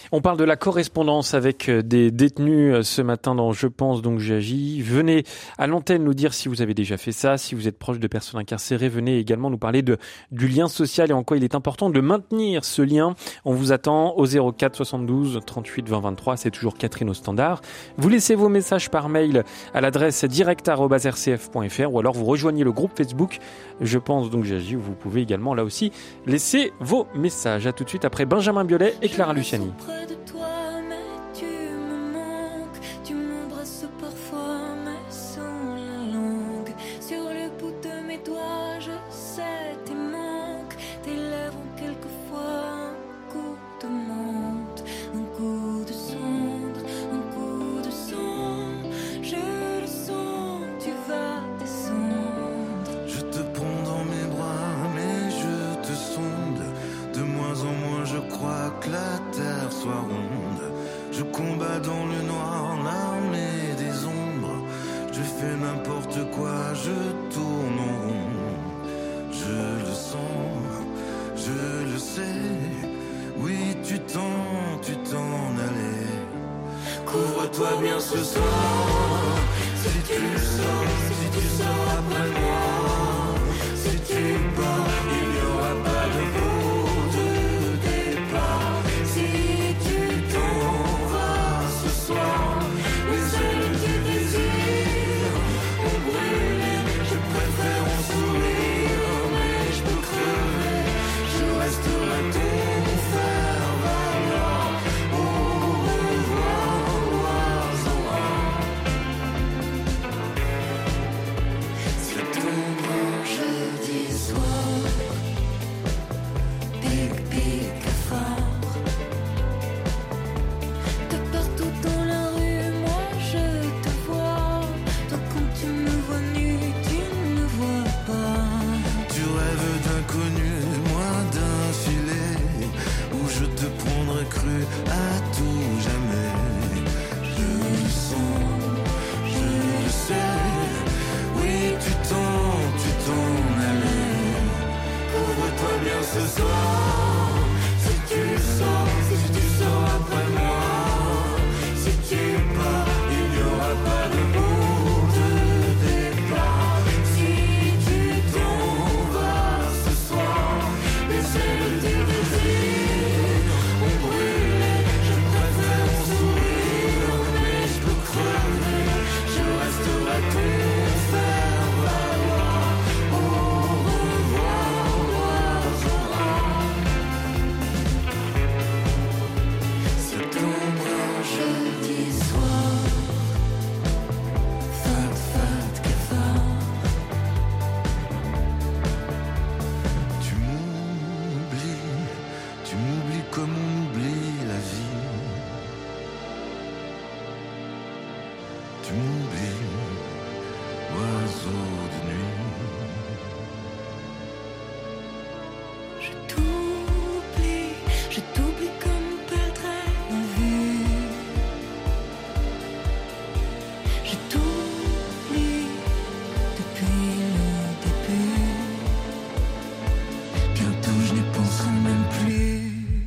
On parle de la correspondance avec des détenus ce matin dans Je pense donc j'agis. Venez à l'antenne nous dire si vous avez déjà fait ça, si vous êtes proche de personnes incarcérées. Venez également nous parler de, du lien social et en quoi il est important de maintenir ce lien. On vous attend au zéro quatre soixante-douze trente-huit vingt vingt-trois. C'est toujours Catherine au standard. Vous laissez vos messages par mail à l'adresse direct arobase r c f point f r ou alors vous rejoignez le groupe Facebook Je pense donc j'agis où vous pouvez également là aussi laisser vos messages. À tout de suite après Benjamin Biolay et Clara Luciani. Près de toi, mais tu me manques. Tu m'embrasses parfois, mais sans la langue. Sur le bout de mes doigts, je sais tes manques. Tes lèvres ont quelquefois un coup de menthe, un coup de cendre, un coup de sang. Je le sens, tu vas descendre. Je te prends dans mes bras, mais je te sonde. De moins en moins je crois que la terre soit ronde. Je combats dans le noir l'armée des ombres. Je fais n'importe quoi, je tourne en rond. Je le sens, je le sais. Oui, tu t'en, tu t'en allais. Couvre-toi bien ce soir. Si tu sors, si tu sors après moi. Si tu pars, il n'y aura pas de route de départ. Si tu t'en vas ce soir, les ailes du désir ont brûlé. Je préfère en sourire, mais je peux crever. Je resterai ton fer valoir. Au revoir, oiseau. C'est ton grand jeudi soir. Pic, pic, fort. De partout dans la rue, moi je te vois. Toi quand tu me vois nu, tu ne me vois pas. Tu rêves d'inconnu, moi d'un filet où je te prendrai cru à tout jamais. Je le sens, je le sais. Oui, tu t'en, tu t'en allais. Couvre-toi bien ce soir. Si tu sors, si tu sors après moi. Si tu pars, il n'y aura pas de bout de départ. Si tu t'en vas ce soir, les ailes du désir ont brûlé. Je préfère en sourire, mais je peux crever. Je resterai ton fer valoir. Au revoir, oiseau. C'est ton grand jeudi soir. Fat, fat, cafard. Tu m'oublies, tu m'oublies comme on oublie la vie. Tu m'oublies, oiseau de nuit. Je t'oublie, je t'oublie comme perdrait la vue. Je t'oublie depuis le début. Bientôt je n'y penserai même plus.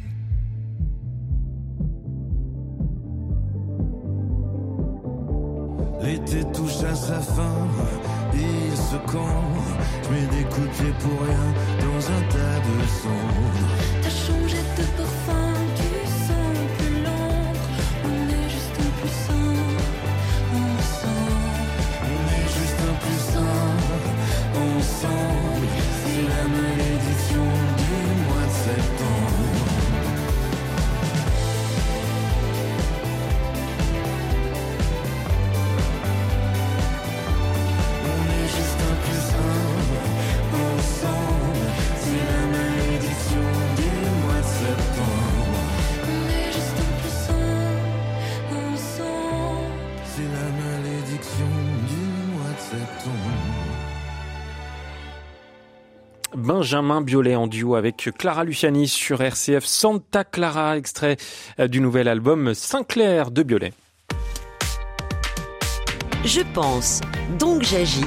L'été touche à sa fin, il se campe. Je mets des coups de pied pour rien dans un tas de cendres. T'as changé de parfum, tu sens plus l'ombre. On est juste un plus sain, ensemble. On est juste un plus sain, ensemble. C'est la malédiction du mois de septembre. On est juste un plus sain, ensemble. C'est la malédiction du mois de septembre. On est juste un plus sain, ensemble. C'est la malédiction du mois de septembre. Benjamin Biolay en duo avec Clara Luciani sur R C F. Santa Clara, extrait du nouvel album Sinclair de Biolay. Je pense, donc j'agis.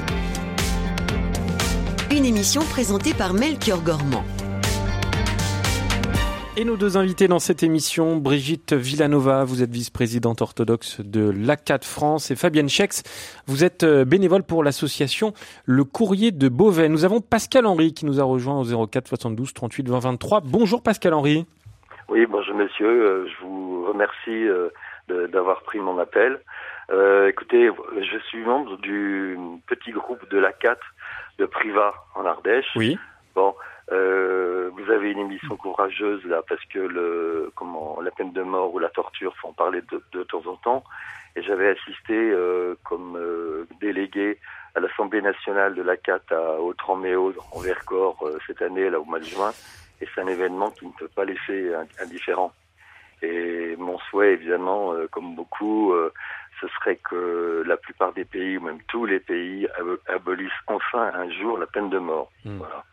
Une émission présentée par Melchior Gormand. Et nos deux invités dans cette émission, Brigitte Villanova, vous êtes vice-présidente orthodoxe de l'A C A T France, et Fabienne Schex, vous êtes bénévole pour l'association Le Courrier de Beauvais. Nous avons Pascal Henry qui nous a rejoint au zéro quatre soixante-douze trente-huit vingt vingt-trois. Bonjour Pascal Henry. Oui, bonjour monsieur, je vous remercie de, d'avoir pris mon appel. Euh, écoutez, je suis membre du petit groupe de l'A C A T de Privas en Ardèche. Oui. Bon, euh, vous avez une émission courageuse là parce que le comment la peine de mort ou la torture, faut en parler de, de temps en temps. Et j'avais assisté euh, comme euh, délégué à l'Assemblée nationale de l'A C A T à Outreméau en Vercors euh, cette année là au mois de juin. Et c'est un événement qui ne peut pas laisser indifférent. Et mon souhait, évidemment, euh, comme beaucoup, euh, ce serait que la plupart des pays, ou même tous les pays, ab- abolissent enfin un jour la peine de mort. Mmh. Voilà.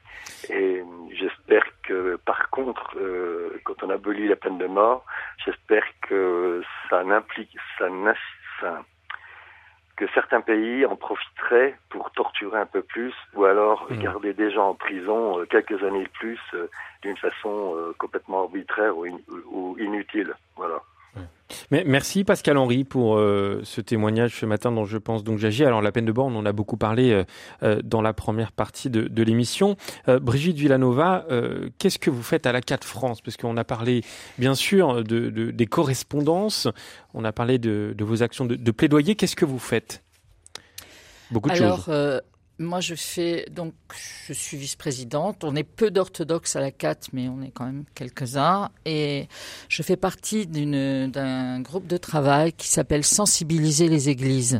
Et j'espère que, par contre, euh, quand on abolit la peine de mort, j'espère que ça n'implique, ça, ça que certains pays en profiteraient pour torturer un peu plus, ou alors mmh. garder des gens en prison euh, quelques années de plus, euh, d'une façon euh, complètement arbitraire ou, in, ou inutile. Voilà. Mais merci Pascal Henry pour euh, ce témoignage ce matin dont je pense donc j'agis. Alors la peine de mort, on en a beaucoup parlé euh, dans la première partie de, de l'émission. Euh, Brigitte Villanova, euh, qu'est-ce que vous faites à l'A C A T France ? Parce qu'on a parlé bien sûr de, de, des correspondances, on a parlé de, de vos actions de, de plaidoyer. Qu'est-ce que vous faites ? Beaucoup de Alors, choses. Euh... Moi, je fais donc, je suis vice-présidente. On est peu d'orthodoxes à l'A C A T, mais on est quand même quelques-uns. Et je fais partie d'une, d'un groupe de travail qui s'appelle Sensibiliser les Églises.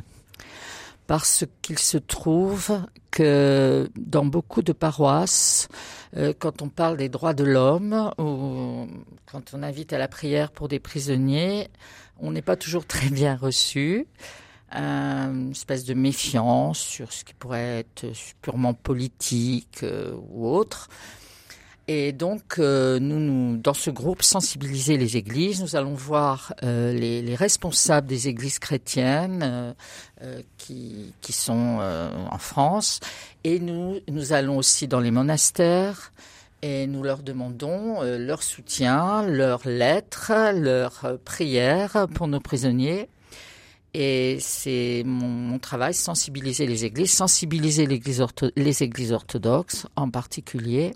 Parce qu'il se trouve que dans beaucoup de paroisses, euh, quand on parle des droits de l'homme ou quand on invite à la prière pour des prisonniers, on n'est pas toujours très bien reçu. Une espèce de méfiance sur ce qui pourrait être purement politique euh, ou autre. Et donc, euh, nous, nous, dans ce groupe Sensibiliser les Églises, nous allons voir euh, les, les responsables des églises chrétiennes euh, euh, qui, qui sont euh, en France. Et nous, nous allons aussi dans les monastères et nous leur demandons euh, leur soutien, leurs lettres, leurs euh, prières pour nos prisonniers. Et c'est mon, mon travail, sensibiliser les églises, sensibiliser l'église ortho, les églises orthodoxes en particulier.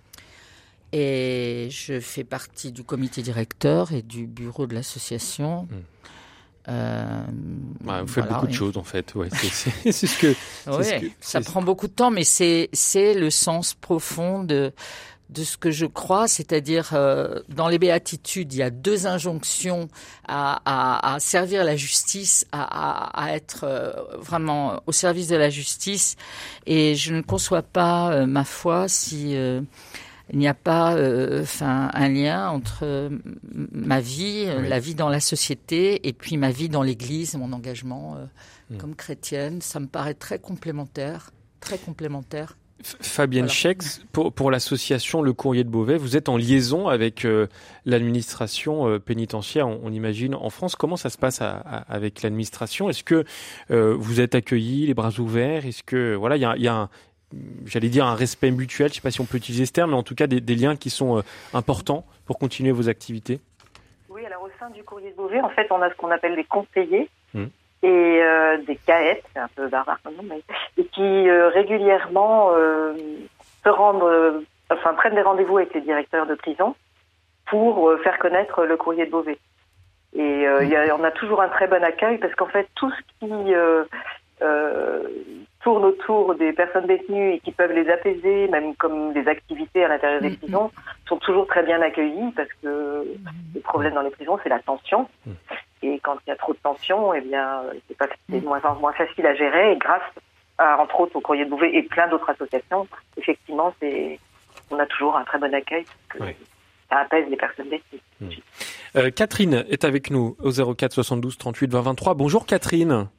Et je fais partie du comité directeur et du bureau de l'association. Mmh. Euh, ouais, vous faites voilà, beaucoup de choses en fait. Ouais, c'est, c'est, c'est ce que. C'est ouais, ce que ça c'est... prend beaucoup de temps, mais c'est c'est le sens profond de. de ce que je crois, c'est-à-dire euh, dans les béatitudes, il y a deux injonctions à, à, à servir la justice, à, à, à être euh, vraiment au service de la justice. Et je ne conçois pas euh, ma foi si euh, il n'y a pas, enfin, euh, un lien entre euh, ma vie, oui. la vie dans la société, et puis ma vie dans l'Église, mon engagement euh, mmh. comme chrétienne. Ça me paraît très complémentaire, très complémentaire. Fabienne voilà. Schex, pour, pour l'association Le Courrier de Beauvais, vous êtes en liaison avec euh, l'administration euh, pénitentiaire, on, on imagine, en France. Comment ça se passe à, à, avec l'administration ? Est-ce que euh, vous êtes accueillis, les bras ouverts ? Est-ce que, voilà, il y a, y a un, j'allais dire un respect mutuel, je ne sais pas si on peut utiliser ce terme, mais en tout cas des, des liens qui sont euh, importants pour continuer vos activités ? Oui, alors au sein du Courrier de Beauvais, en fait, on a ce qu'on appelle des conseillers. Mmh. Et euh, des caettes, c'est un peu barbare comme nom, mais et qui euh, régulièrement euh, se rendent, euh, enfin prennent des rendez-vous avec les directeurs de prison pour euh, faire connaître le Courrier de Beauvais. Et euh, y a, on a toujours un très bon accueil parce qu'en fait tout ce qui euh, euh, tourne autour des personnes détenues et qui peuvent les apaiser, même comme des activités à l'intérieur des prisons, sont toujours très bien accueillis parce que le problème dans les prisons c'est la tension. Et quand il y a trop de tension, eh bien, c'est, pas, c'est moins, moins facile à gérer. Et grâce, à, entre autres, au Courrier de Beauvais et plein d'autres associations, effectivement, c'est, on a toujours un très bon accueil. Parce que oui. Ça apaise les personnes détenues. Mmh. Euh, Catherine est avec nous au zéro quatre soixante-douze trente-huit vingt vingt-trois. Bonjour Catherine.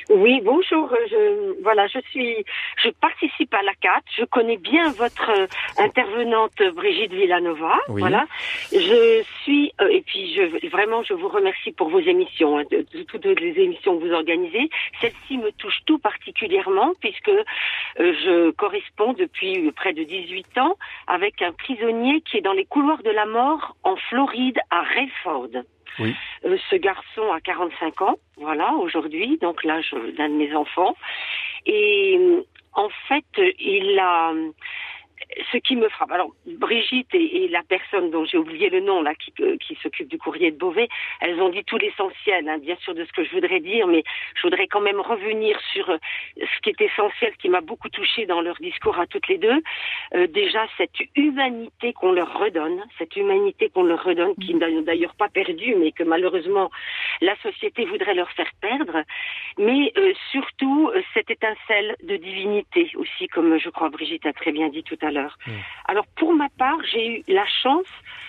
Oui, bonjour. Je, voilà, je suis, je participe à la C A T. Je connais bien votre euh, intervenante Brigitte Villanova. Oui. Voilà. Je suis, euh, et puis je, vraiment, je vous remercie pour vos émissions, hein, de, de toutes les émissions que vous organisez. Celle-ci me touche tout particulièrement puisque euh, je corresponds depuis près de dix-huit ans avec un prisonnier qui est dans les couloirs de la mort en Floride, à Rayford. Oui. Euh, ce garçon a quarante-cinq ans, voilà, aujourd'hui, donc l'âge d'un de mes enfants. Et euh, en fait, il a... Ce qui me frappe, alors Brigitte et, et la personne dont j'ai oublié le nom là, qui, euh, qui s'occupe du courrier de Beauvais, elles ont dit tout l'essentiel, hein, bien sûr, de ce que je voudrais dire, mais je voudrais quand même revenir sur euh, ce qui est essentiel, qui m'a beaucoup touchée dans leur discours à toutes les deux. Euh, déjà, cette humanité qu'on leur redonne, cette humanité qu'on leur redonne, qui n'a d'ailleurs pas perdu, mais que malheureusement la société voudrait leur faire perdre, mais euh, surtout euh, cette étincelle de divinité aussi, comme je crois Brigitte a très bien dit tout à l'heure. Mmh. Alors pour ma part, j'ai eu la chance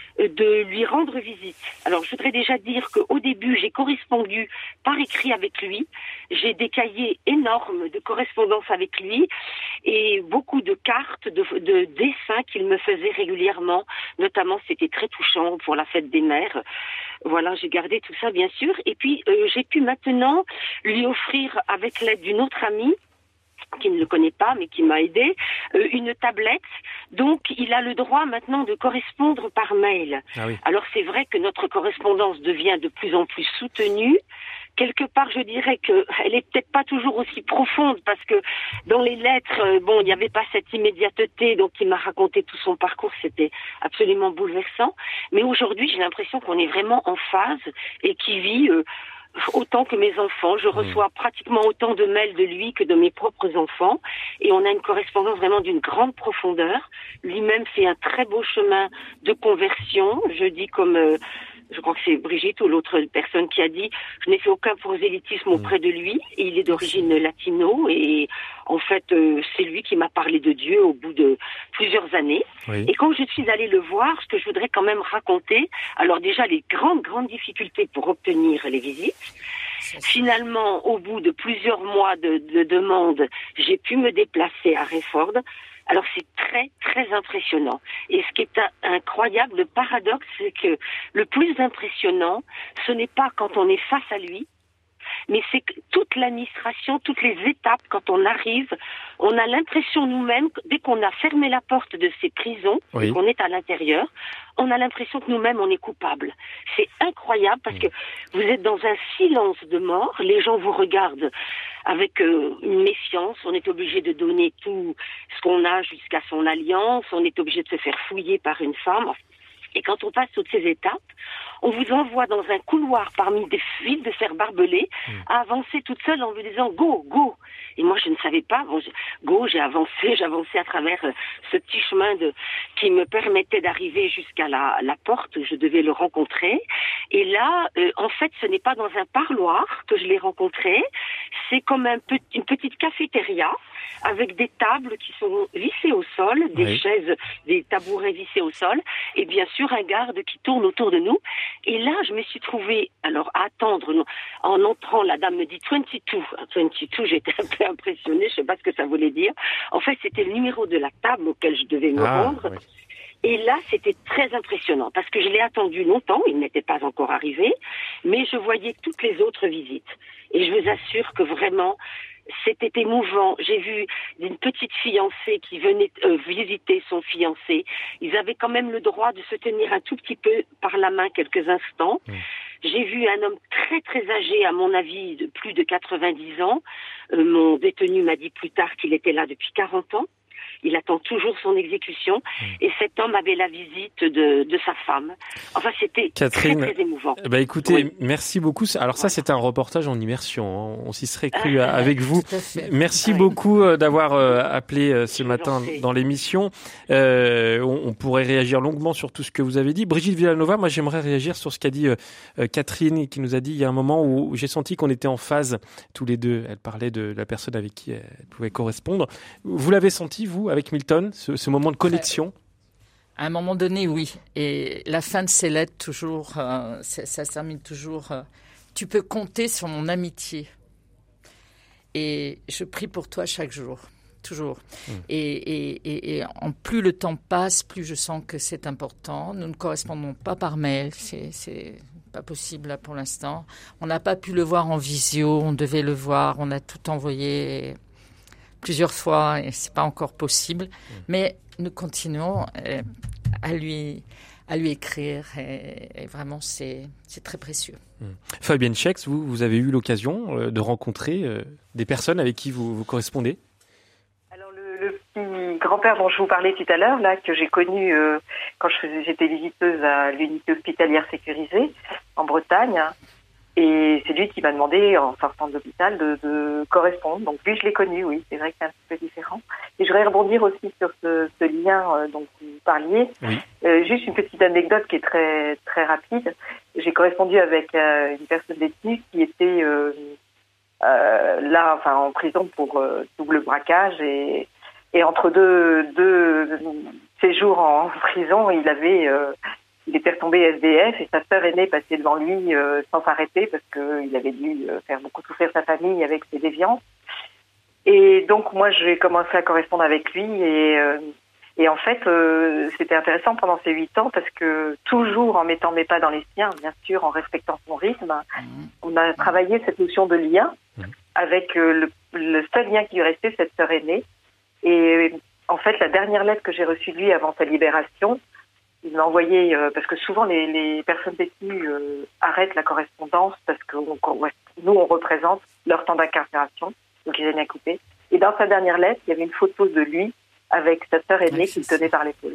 de lui rendre visite. Alors je voudrais déjà dire qu'au début, j'ai correspondu par écrit avec lui. J'ai des cahiers énormes de correspondance avec lui et beaucoup de cartes, de, de dessins qu'il me faisait régulièrement. Notamment, c'était très touchant pour la fête des mères. Voilà, j'ai gardé tout ça, bien sûr. Et puis, euh, j'ai pu maintenant lui offrir, avec l'aide d'une autre amie, qui ne le connaît pas, mais qui m'a aidé, euh, une tablette. Donc, il a le droit maintenant de correspondre par mail. Ah oui. Alors, c'est vrai que notre correspondance devient de plus en plus soutenue. Quelque part, je dirais qu'elle est peut-être pas toujours aussi profonde parce que dans les lettres, euh, bon, il n'y avait pas cette immédiateté. Donc, il m'a raconté tout son parcours. C'était absolument bouleversant. Mais aujourd'hui, j'ai l'impression qu'on est vraiment en phase et qu'il vit... Euh, autant que mes enfants. Je reçois pratiquement autant de mails de lui que de mes propres enfants. Et on a une correspondance vraiment d'une grande profondeur. Lui-même fait un très beau chemin de conversion. Je dis comme... Euh, je crois que c'est Brigitte ou l'autre personne qui a dit, je n'ai fait aucun prosélytisme auprès de lui, et il est d'origine latino, et en fait, euh, c'est lui qui m'a parlé de Dieu au bout de plusieurs années. Oui. Et quand je suis allée le voir, ce que je voudrais quand même raconter, alors déjà les grandes, grandes difficultés pour obtenir les visites. Finalement, au bout de plusieurs mois de, de demande, j'ai pu me déplacer à Rayford. Alors c'est très, très impressionnant. Et ce qui est incroyable, le paradoxe, c'est que le plus impressionnant, ce n'est pas quand on est face à lui, mais c'est que toute l'administration, toutes les étapes, quand on arrive, on a l'impression nous-mêmes, dès qu'on a fermé la porte de ces prisons, oui. et qu'on est à l'intérieur, on a l'impression que nous-mêmes, on est coupables. C'est incroyable parce que vous êtes dans un silence de mort, les gens vous regardent avec euh, une méfiance, on est obligé de donner tout ce qu'on a jusqu'à son alliance, on est obligé de se faire fouiller par une femme. Et quand on passe toutes ces étapes, on vous envoie dans un couloir parmi des fils de fer barbelés mmh. à avancer toute seule en vous disant « go, go ». Et moi, je ne savais pas. Bon, je, go, j'ai avancé, j'avançais à travers euh, ce petit chemin de, qui me permettait d'arriver jusqu'à la, la porte où je devais le rencontrer. Et là, euh, en fait, ce n'est pas dans un parloir que je l'ai rencontré. C'est comme un pe- une petite cafétéria avec des tables qui sont vissées au sol, des oui. chaises, des tabourets vissés au sol, et bien sûr un garde qui tourne autour de nous. Et là, je me suis trouvée, alors à attendre, en entrant, la dame me dit vingt-deux. vingt-deux, j'étais un peu impressionnée, je ne sais pas ce que ça voulait dire. En fait, c'était le numéro de la table auquel je devais me ah, rendre. Oui. Et là, c'était très impressionnant parce que je l'ai attendu longtemps, il n'était pas encore arrivé, mais je voyais toutes les autres visites. Et je vous assure que vraiment, c'était émouvant. J'ai vu une petite fiancée qui venait euh, visiter son fiancé. Ils avaient quand même le droit de se tenir un tout petit peu par la main quelques instants. Mmh. J'ai vu un homme très très âgé, à mon avis, de plus de quatre-vingt-dix ans. Euh, mon détenu m'a dit plus tard qu'il était là depuis quarante ans. Il attend toujours son exécution. Mmh. Et cet homme avait la visite de, de sa femme. Enfin, c'était Catherine, très, très émouvant. Bah écoutez, oui. merci beaucoup. Alors ça, c'est un reportage en immersion. Hein. On s'y serait cru ah, avec vous. Merci oui. beaucoup d'avoir appelé ce Je matin dans l'émission. Euh, on, on pourrait réagir longuement sur tout ce que vous avez dit. Brigitte Villanova, moi, j'aimerais réagir sur ce qu'a dit euh, Catherine, qui nous a dit il y a un moment où j'ai senti qu'on était en phase tous les deux. Elle parlait de la personne avec qui elle pouvait correspondre. Vous l'avez senti, vous, avec Milton, ce, ce moment de connexion? À un moment donné, oui. Et la fin de ces lettres, toujours, euh, ça, ça termine toujours. Euh, tu peux compter sur mon amitié. et je prie pour toi chaque jour. Toujours. Mmh. Et, et, et, et en plus le temps passe, plus je sens que c'est important. Nous ne correspondons pas par mail, c'est, c'est pas possible là pour l'instant. On n'a pas pu le voir en visio, on devait le voir, on a tout envoyé plusieurs fois et c'est pas encore possible. Mmh. Mais nous continuons euh, à lui à lui écrire et, et vraiment c'est c'est très précieux. Mmh. Fabienne Schex, vous vous avez eu l'occasion euh, de rencontrer euh, des personnes avec qui vous, vous correspondez? Le petit grand-père dont je vous parlais tout à l'heure, là, que j'ai connu euh, quand je faisais, j'étais visiteuse à l'unité hospitalière sécurisée en Bretagne, et c'est lui qui m'a demandé, en sortant de l'hôpital, de, de correspondre. Donc lui, je l'ai connu, oui, c'est vrai que c'est un petit peu différent. Et je voudrais rebondir aussi sur ce, ce lien euh, dont vous parliez. Oui. Euh, juste une petite anecdote qui est très très rapide. J'ai correspondu avec euh, une personne détenue qui était euh, euh, là, enfin, en prison pour euh, double braquage et Et entre deux, deux séjours en prison, il avait, euh, il était retombé S D F et sa sœur aînée passait devant lui euh, sans s'arrêter parce qu'il avait dû euh, faire beaucoup souffrir sa famille avec ses déviances. Et donc moi, j'ai commencé à correspondre avec lui et, euh, et en fait, euh, c'était intéressant pendant ces huit ans parce que toujours en mettant mes pas dans les siens, bien sûr, en respectant son rythme, mmh. on a travaillé cette notion de lien mmh. avec euh, le, le seul lien qui lui restait, cette sœur aînée. Et en fait, la dernière lettre que j'ai reçue de lui avant sa libération, il m'a envoyé, euh, parce que souvent les, les personnes détenues euh, arrêtent la correspondance parce que on, ouais, nous, on représente leur temps d'incarcération, donc ils aiment bien couper. Et dans sa dernière lettre, il y avait une photo de lui avec sa sœur aînée qui le tenait par l'épaule.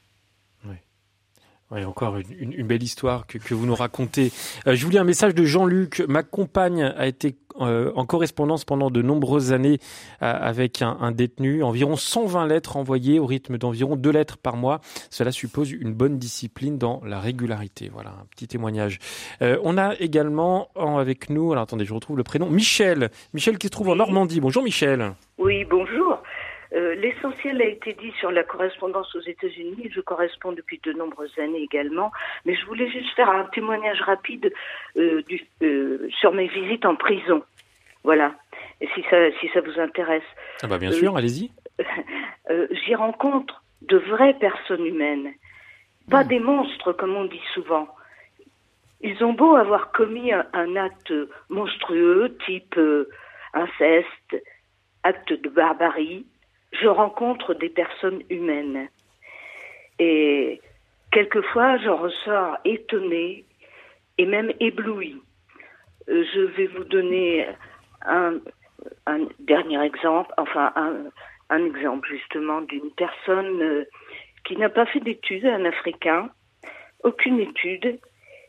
Oui, encore une, une, une belle histoire que, que vous nous racontez. Euh, je vous lis un message de Jean-Luc. Ma compagne a été euh, en correspondance pendant de nombreuses années euh, avec un, un détenu. Environ cent vingt lettres envoyées au rythme d'environ deux lettres par mois. Cela suppose une bonne discipline dans la régularité. Voilà, un petit témoignage. Euh, on a également en, avec nous, alors attendez, je retrouve le prénom, Michel. Michel qui se trouve en Normandie. Bonjour Michel. Oui, bonjour. Euh, l'essentiel a été dit sur la correspondance aux États-Unis. Je corresponds depuis de nombreuses années également, mais je voulais juste faire un témoignage rapide euh, du, euh, sur mes visites en prison. Voilà, et si ça, si ça vous intéresse. Ah bah bien euh, sûr, allez-y. Euh, j'y rencontre de vraies personnes humaines, pas mmh. des monstres comme on dit souvent. Ils ont beau avoir commis un, un acte monstrueux, type euh, inceste, acte de barbarie. Je rencontre des personnes humaines et quelquefois j'en ressors étonnée et même éblouie. Je vais vous donner un, un dernier exemple, enfin un, un exemple justement d'une personne qui n'a pas fait d'études, un Africain, aucune étude,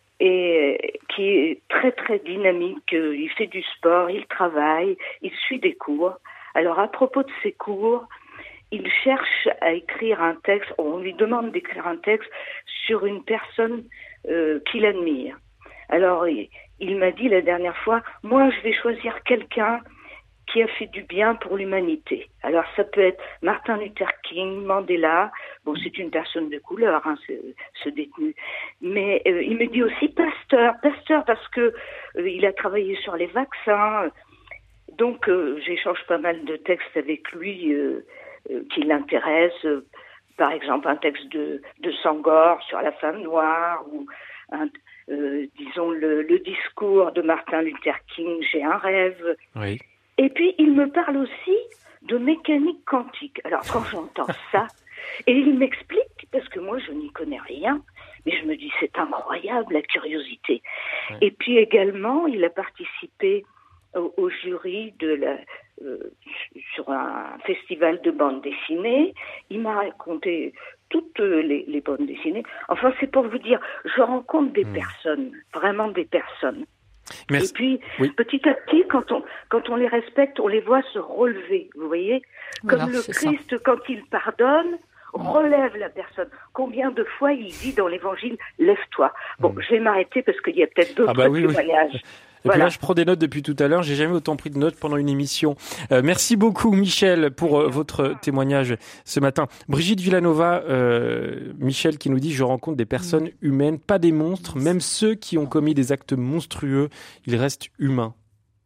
et qui est très très dynamique. Il fait du sport, il travaille, il suit des cours. Alors, à propos de ces cours, il cherche à écrire un texte, on lui demande d'écrire un texte sur une personne euh, qu'il admire. Alors, il, il m'a dit la dernière fois, moi, je vais choisir quelqu'un qui a fait du bien pour l'humanité. Alors, ça peut être Martin Luther King, Mandela, bon, c'est une personne de couleur, hein, ce, ce détenu. Mais euh, il me dit aussi Pasteur, Pasteur parce que euh, il a travaillé sur les vaccins. Donc, euh, j'échange pas mal de textes avec lui euh, euh, qui l'intéressent. Euh, par exemple, un texte de, de Senghor sur la femme noire ou, un, euh, disons, le, le discours de Martin Luther King, J'ai un rêve. Oui. Et puis, il me parle aussi de mécanique quantique. Alors, quand j'entends ça, et il m'explique, parce que moi, je n'y connais rien, mais je me dis, c'est incroyable, la curiosité. Oui. Et puis également, il a participé Au, au jury de la, euh, sur un festival de bande dessinée. Il m'a raconté toutes les, les bandes dessinées. Enfin, c'est pour vous dire, je rencontre des mmh. personnes, vraiment des personnes. Merci. Et puis, oui. petit à petit, quand on, quand on les respecte, on les voit se relever, vous voyez ? Comme voilà, le Christ, ça. Quand il pardonne, relève la personne. Combien de fois il dit dans l'évangile, lève-toi. Bon, mmh. je vais m'arrêter parce qu'il y a peut-être d'autres ah bah oui, témoignages. Oui. Et voilà. Puis là, je prends des notes depuis tout à l'heure. J'ai jamais autant pris de notes pendant une émission. Euh, merci beaucoup, Michel, pour euh, votre témoignage ce matin. Brigitte Villanova, euh, Michel qui nous dit « Je rencontre des personnes humaines, pas des monstres. Même ceux qui ont commis des actes monstrueux, ils restent humains. »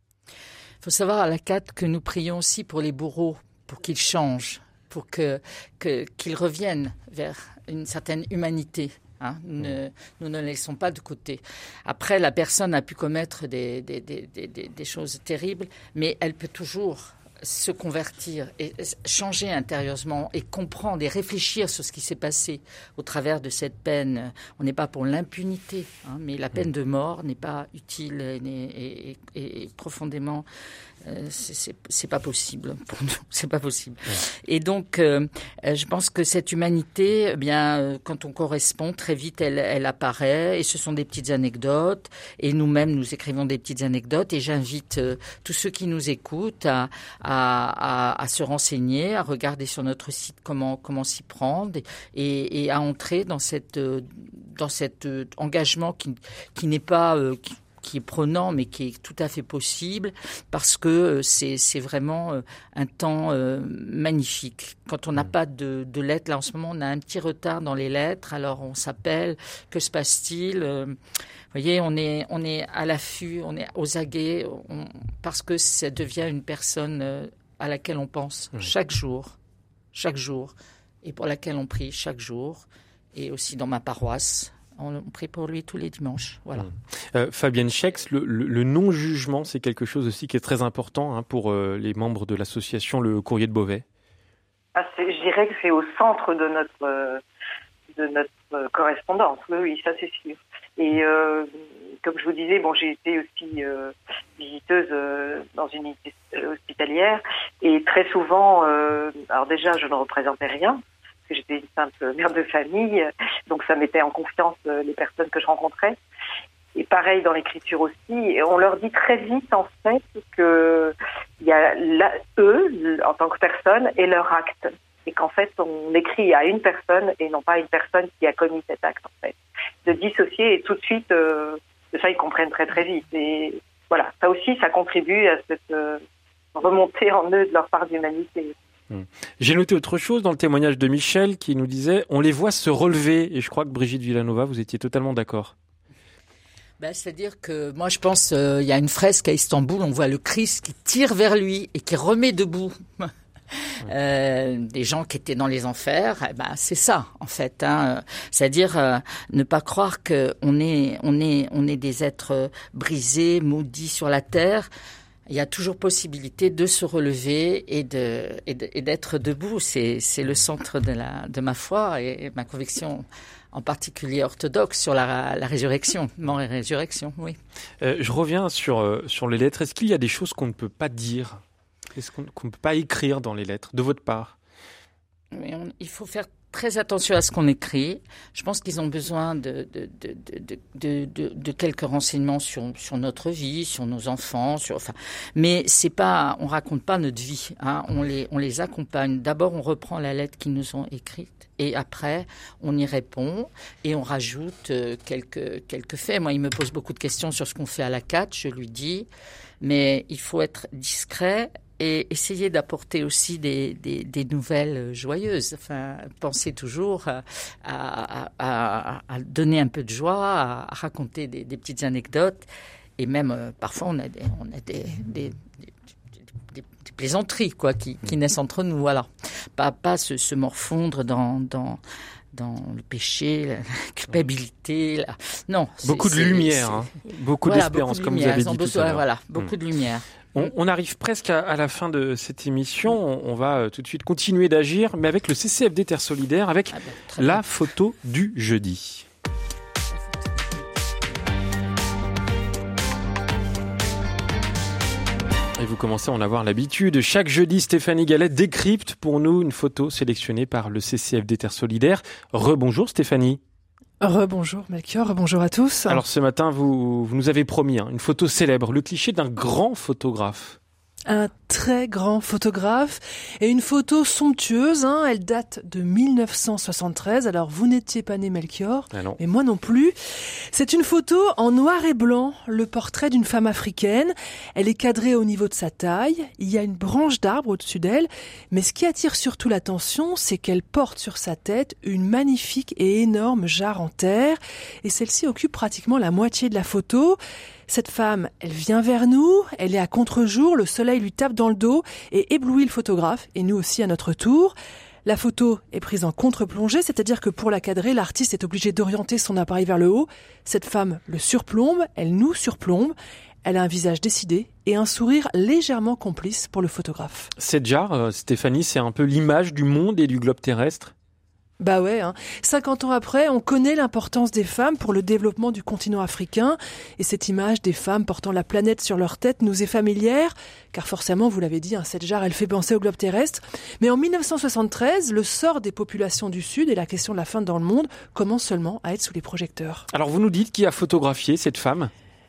faut savoir à la C A T que nous prions aussi pour les bourreaux, pour qu'ils changent, pour que, que, qu'ils reviennent vers une certaine humanité. Hein. Ne, nous ne laissons pas de côté. Après, la personne a pu commettre des, des, des, des, des choses terribles, mais elle peut toujours se convertir et changer intérieurement et comprendre et réfléchir sur ce qui s'est passé au travers de cette peine. On n'est pas pour l'impunité, hein, mais la peine de mort n'est pas utile et, et, et, et profondément... Euh, c'est, c'est, c'est pas possible pour nous, c'est pas possible. Ouais. Et donc, euh, je pense que cette humanité, eh bien, euh, quand on correspond, très vite, elle, elle apparaît. Et ce sont des petites anecdotes. Et nous-mêmes, nous écrivons des petites anecdotes. Et j'invite euh, tous ceux qui nous écoutent à, à, à, à se renseigner, à regarder sur notre site comment comment s'y prendre et, et à entrer dans cette euh, dans cet euh, engagement qui qui n'est pas euh, qui, qui est prenant, mais qui est tout à fait possible, parce que c'est, c'est vraiment un temps euh, magnifique. Quand on n'a mmh. pas de, de lettres, là en ce moment, on a un petit retard dans les lettres, alors on s'appelle, que se passe-t-il ? Vous voyez, on est, on est à l'affût, on est aux aguets, on, parce que ça devient une personne à laquelle on pense mmh. chaque jour, chaque jour, et pour laquelle on prie chaque jour, et aussi dans ma paroisse. On prie pour lui tous les dimanches. Voilà. Euh, Fabienne Schex, le, le, le non-jugement, c'est quelque chose aussi qui est très important hein, pour euh, les membres de l'association Le Courrier de Beauvais. Ah, c'est, je dirais que c'est au centre de notre, euh, de notre correspondance. Oui, oui, ça c'est sûr. Et euh, comme je vous disais, bon, j'ai été aussi euh, visiteuse euh, dans une unité hospitalière. Et très souvent, euh, alors déjà, je ne représentais rien. Que j'étais une simple mère de famille, donc ça mettait en confiance les personnes que je rencontrais. Et pareil dans l'écriture aussi, on leur dit très vite en fait que il y a la, eux en tant que personne et leur acte, et qu'en fait on écrit à une personne et non pas à une personne qui a commis cet acte en fait. De dissocier et tout de suite, euh, ça ils comprennent très très vite. Et voilà, ça aussi ça contribue à cette euh, remontée en eux de leur part d'humanité. J'ai noté autre chose dans le témoignage de Michel qui nous disait « On les voit se relever » et je crois que Brigitte Villanova, vous étiez totalement d'accord. Ben, c'est-à-dire que moi je pense il euh, y a une fresque à Istanbul, on voit le Christ qui tire vers lui et qui remet debout euh, des gens qui étaient dans les enfers. Eh ben, c'est ça en fait, hein. C'est-à-dire euh, ne pas croire qu'on est, on est, on est des êtres brisés, maudits sur la terre. Il y a toujours possibilité de se relever et de et, de, et d'être debout. C'est c'est le centre de la de ma foi et, et ma conviction, en particulier orthodoxe, sur la la résurrection, mort et résurrection. Oui. Euh, je reviens sur euh, sur les lettres. Est-ce qu'il y a des choses qu'on ne peut pas dire ? Est-ce qu'on qu'on ne peut pas écrire dans les lettres de votre part ? Mais on, il faut faire très attention à ce qu'on écrit. Je pense qu'ils ont besoin de, de, de, de, de, de, de quelques renseignements sur, sur notre vie, sur nos enfants, sur, enfin, mais c'est pas, on raconte pas notre vie, hein. On les, on les accompagne. D'abord, on reprend la lettre qu'ils nous ont écrite et après, on y répond et on rajoute quelques, quelques faits. Moi, il me pose beaucoup de questions sur ce qu'on fait à la C A T, je lui dis, mais il faut être discret et essayer d'apporter aussi des, des, des nouvelles joyeuses. Enfin, penser toujours à, à, à, à donner un peu de joie, à, à raconter des, des petites anecdotes. Et même, euh, parfois, on a des, on a des, des, des, des, des plaisanteries quoi, qui, qui naissent entre nous. Voilà. Pas, pas se, se morfondre dans... dans dans le péché, la culpabilité, la... non. Beaucoup de lumière, hein. Beaucoup voilà, d'espérance, beaucoup de comme lumière. vous avez dit besoin, tout à l'heure. Voilà, beaucoup mmh. de lumière. On, on arrive presque à, à la fin de cette émission. On, on va euh, tout de suite continuer d'agir, mais avec le C C F D Terre Solidaire, avec ah ben, la bien. photo du jeudi. Et vous commencez à en avoir l'habitude. Chaque jeudi, Stéphanie Gallet décrypte pour nous une photo sélectionnée par le C C F D Terre Solidaire. Rebonjour Stéphanie. Rebonjour Melchior, rebonjour à tous. Alors ce matin, vous, vous nous avez promis hein, une photo célèbre, le cliché d'un grand photographe. Un très grand photographe et une photo somptueuse, hein, elle date de mille neuf cent soixante-treize, alors vous n'étiez pas né Melchior, ah non. mais moi non plus. C'est une photo en noir et blanc, le portrait d'une femme africaine, elle est cadrée au niveau de sa taille, il y a une branche d'arbre au-dessus d'elle, mais ce qui attire surtout l'attention, c'est qu'elle porte sur sa tête une magnifique et énorme jarre en terre, et celle-ci occupe pratiquement la moitié de la photo. Cette femme, elle vient vers nous, elle est à contre-jour, le soleil lui tape dans le dos et éblouit le photographe, et nous aussi à notre tour. La photo est prise en contre-plongée, c'est-à-dire que pour la cadrer, l'artiste est obligé d'orienter son appareil vers le haut. Cette femme le surplombe, elle nous surplombe. Elle a un visage décidé et un sourire légèrement complice pour le photographe. Cette jarre, euh, Stéphanie, c'est un peu l'image du monde et du globe terrestre. Bah ouais, hein. cinquante ans après, on connaît l'importance des femmes pour le développement du continent africain. Et cette image des femmes portant la planète sur leur tête nous est familière, car forcément, vous l'avez dit, hein, cette jarre, elle fait penser au globe terrestre. Mais en dix-neuf cent soixante-treize, le sort des populations du Sud et la question de la faim dans le monde commencent seulement à être sous les projecteurs. Alors vous nous dites qui a photographié cette femme ?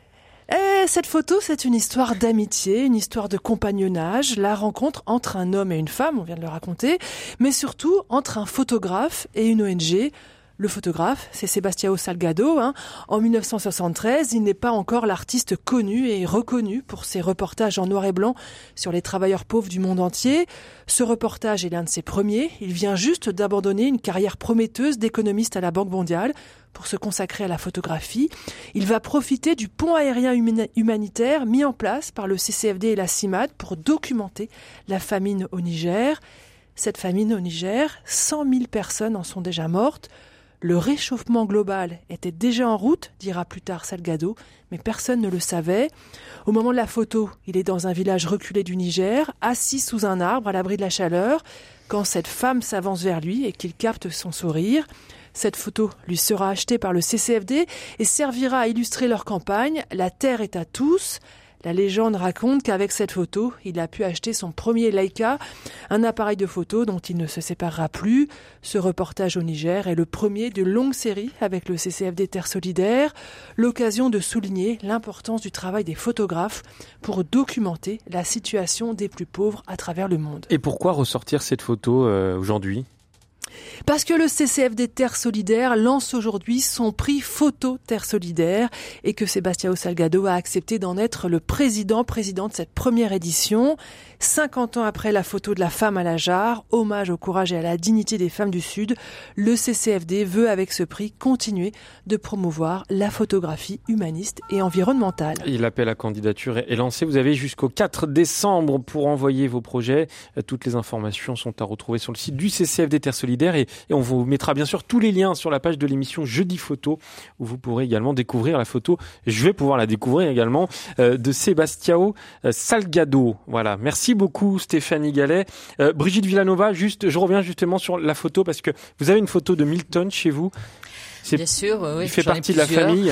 Et cette photo, c'est une histoire d'amitié, une histoire de compagnonnage, la rencontre entre un homme et une femme, on vient de le raconter, mais surtout entre un photographe et une O N G. Le photographe, c'est Sebastião Salgado. Hein. En dix-neuf cent soixante-treize, il n'est pas encore l'artiste connu et reconnu pour ses reportages en noir et blanc sur les travailleurs pauvres du monde entier. Ce reportage est l'un de ses premiers. Il vient juste d'abandonner une carrière prometteuse d'économiste à la Banque mondiale pour se consacrer à la photographie. Il va profiter du pont aérien humanitaire mis en place par le C C F D et la CIMAD pour documenter la famine au Niger. Cette famine au Niger, cent mille personnes en sont déjà mortes. Le réchauffement global était déjà en route, dira plus tard Salgado, mais personne ne le savait. Au moment de la photo, il est dans un village reculé du Niger, assis sous un arbre à l'abri de la chaleur, quand cette femme s'avance vers lui et qu'il capte son sourire. Cette photo lui sera achetée par le C C F D et servira à illustrer leur campagne « La terre est à tous ». La légende raconte qu'avec cette photo, il a pu acheter son premier Leica, un appareil de photo dont il ne se séparera plus. Ce reportage au Niger est le premier d'une longue série avec le C C F D Terre Solidaire, l'occasion de souligner l'importance du travail des photographes pour documenter la situation des plus pauvres à travers le monde. Et pourquoi ressortir cette photo euh, aujourd'hui ? Parce que le C C F D Terre Solidaire lance aujourd'hui son prix Photo Terre Solidaire et que Sebastião Salgado a accepté d'en être le président, président de cette première édition. cinquante ans après la photo de la femme à la jarre, hommage au courage et à la dignité des femmes du Sud, le C C F D veut avec ce prix continuer de promouvoir la photographie humaniste et environnementale. Et l'appel à candidature est lancé. Vous avez jusqu'au quatre décembre pour envoyer vos projets. Toutes les informations sont à retrouver sur le site du C C F D Terre Solidaire et, et on vous mettra bien sûr tous les liens sur la page de l'émission Jeudi Photo où vous pourrez également découvrir la photo. Je vais pouvoir la découvrir également euh, de Sebastião Salgado. Voilà. Merci beaucoup Stéphanie Gallet. Euh, Brigitte Villanova, juste, je reviens justement sur la photo parce que vous avez une photo de Milton chez vous. C'est, Bien sûr, oui. Il fait partie de la famille.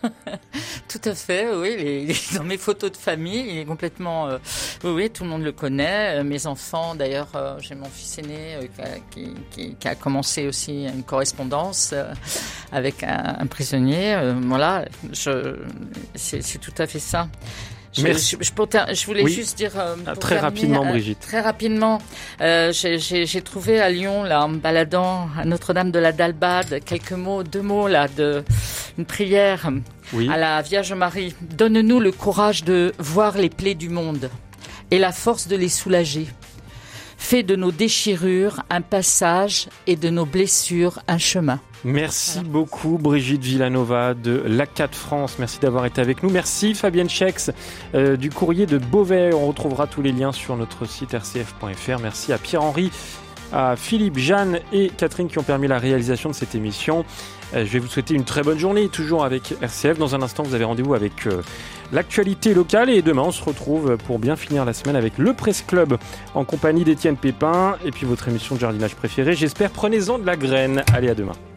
Tout à fait, oui. Il est, il est dans mes photos de famille. Il est complètement, euh, oui, oui, tout le monde le connaît. Euh, mes enfants, d'ailleurs, euh, j'ai mon fils aîné euh, qui, qui, qui a commencé aussi une correspondance euh, avec un, un prisonnier. Euh, voilà, je, c'est, c'est tout à fait ça. Je, Merci. Je, je, pour ter- je voulais oui. juste dire euh, ah, pour très terminer, rapidement, euh, Brigitte. Très rapidement, euh, j'ai, j'ai, j'ai trouvé à Lyon, là, en me baladant à Notre-Dame de la Dalbade, quelques mots, deux mots là, de une prière oui. à la Vierge Marie. Donne-nous le courage de voir les plaies du monde et la force de les soulager. Fais de nos déchirures un passage et de nos blessures un chemin. Merci voilà. beaucoup Brigitte Villanova de l'A C A T France. Merci d'avoir été avec nous. Merci Fabienne Chex euh, du courrier de Beauvais. On retrouvera tous les liens sur notre site r c f point f r. Merci à Pierre-Henri, à Philippe, Jeanne et Catherine qui ont permis la réalisation de cette émission. Euh, je vais vous souhaiter une très bonne journée, toujours avec R C F. Dans un instant, vous avez rendez-vous avec euh, l'actualité locale et demain, on se retrouve pour bien finir la semaine avec le Presse Club en compagnie d'Étienne Pépin et puis votre émission de jardinage préférée. J'espère, prenez-en de la graine. Allez, à demain.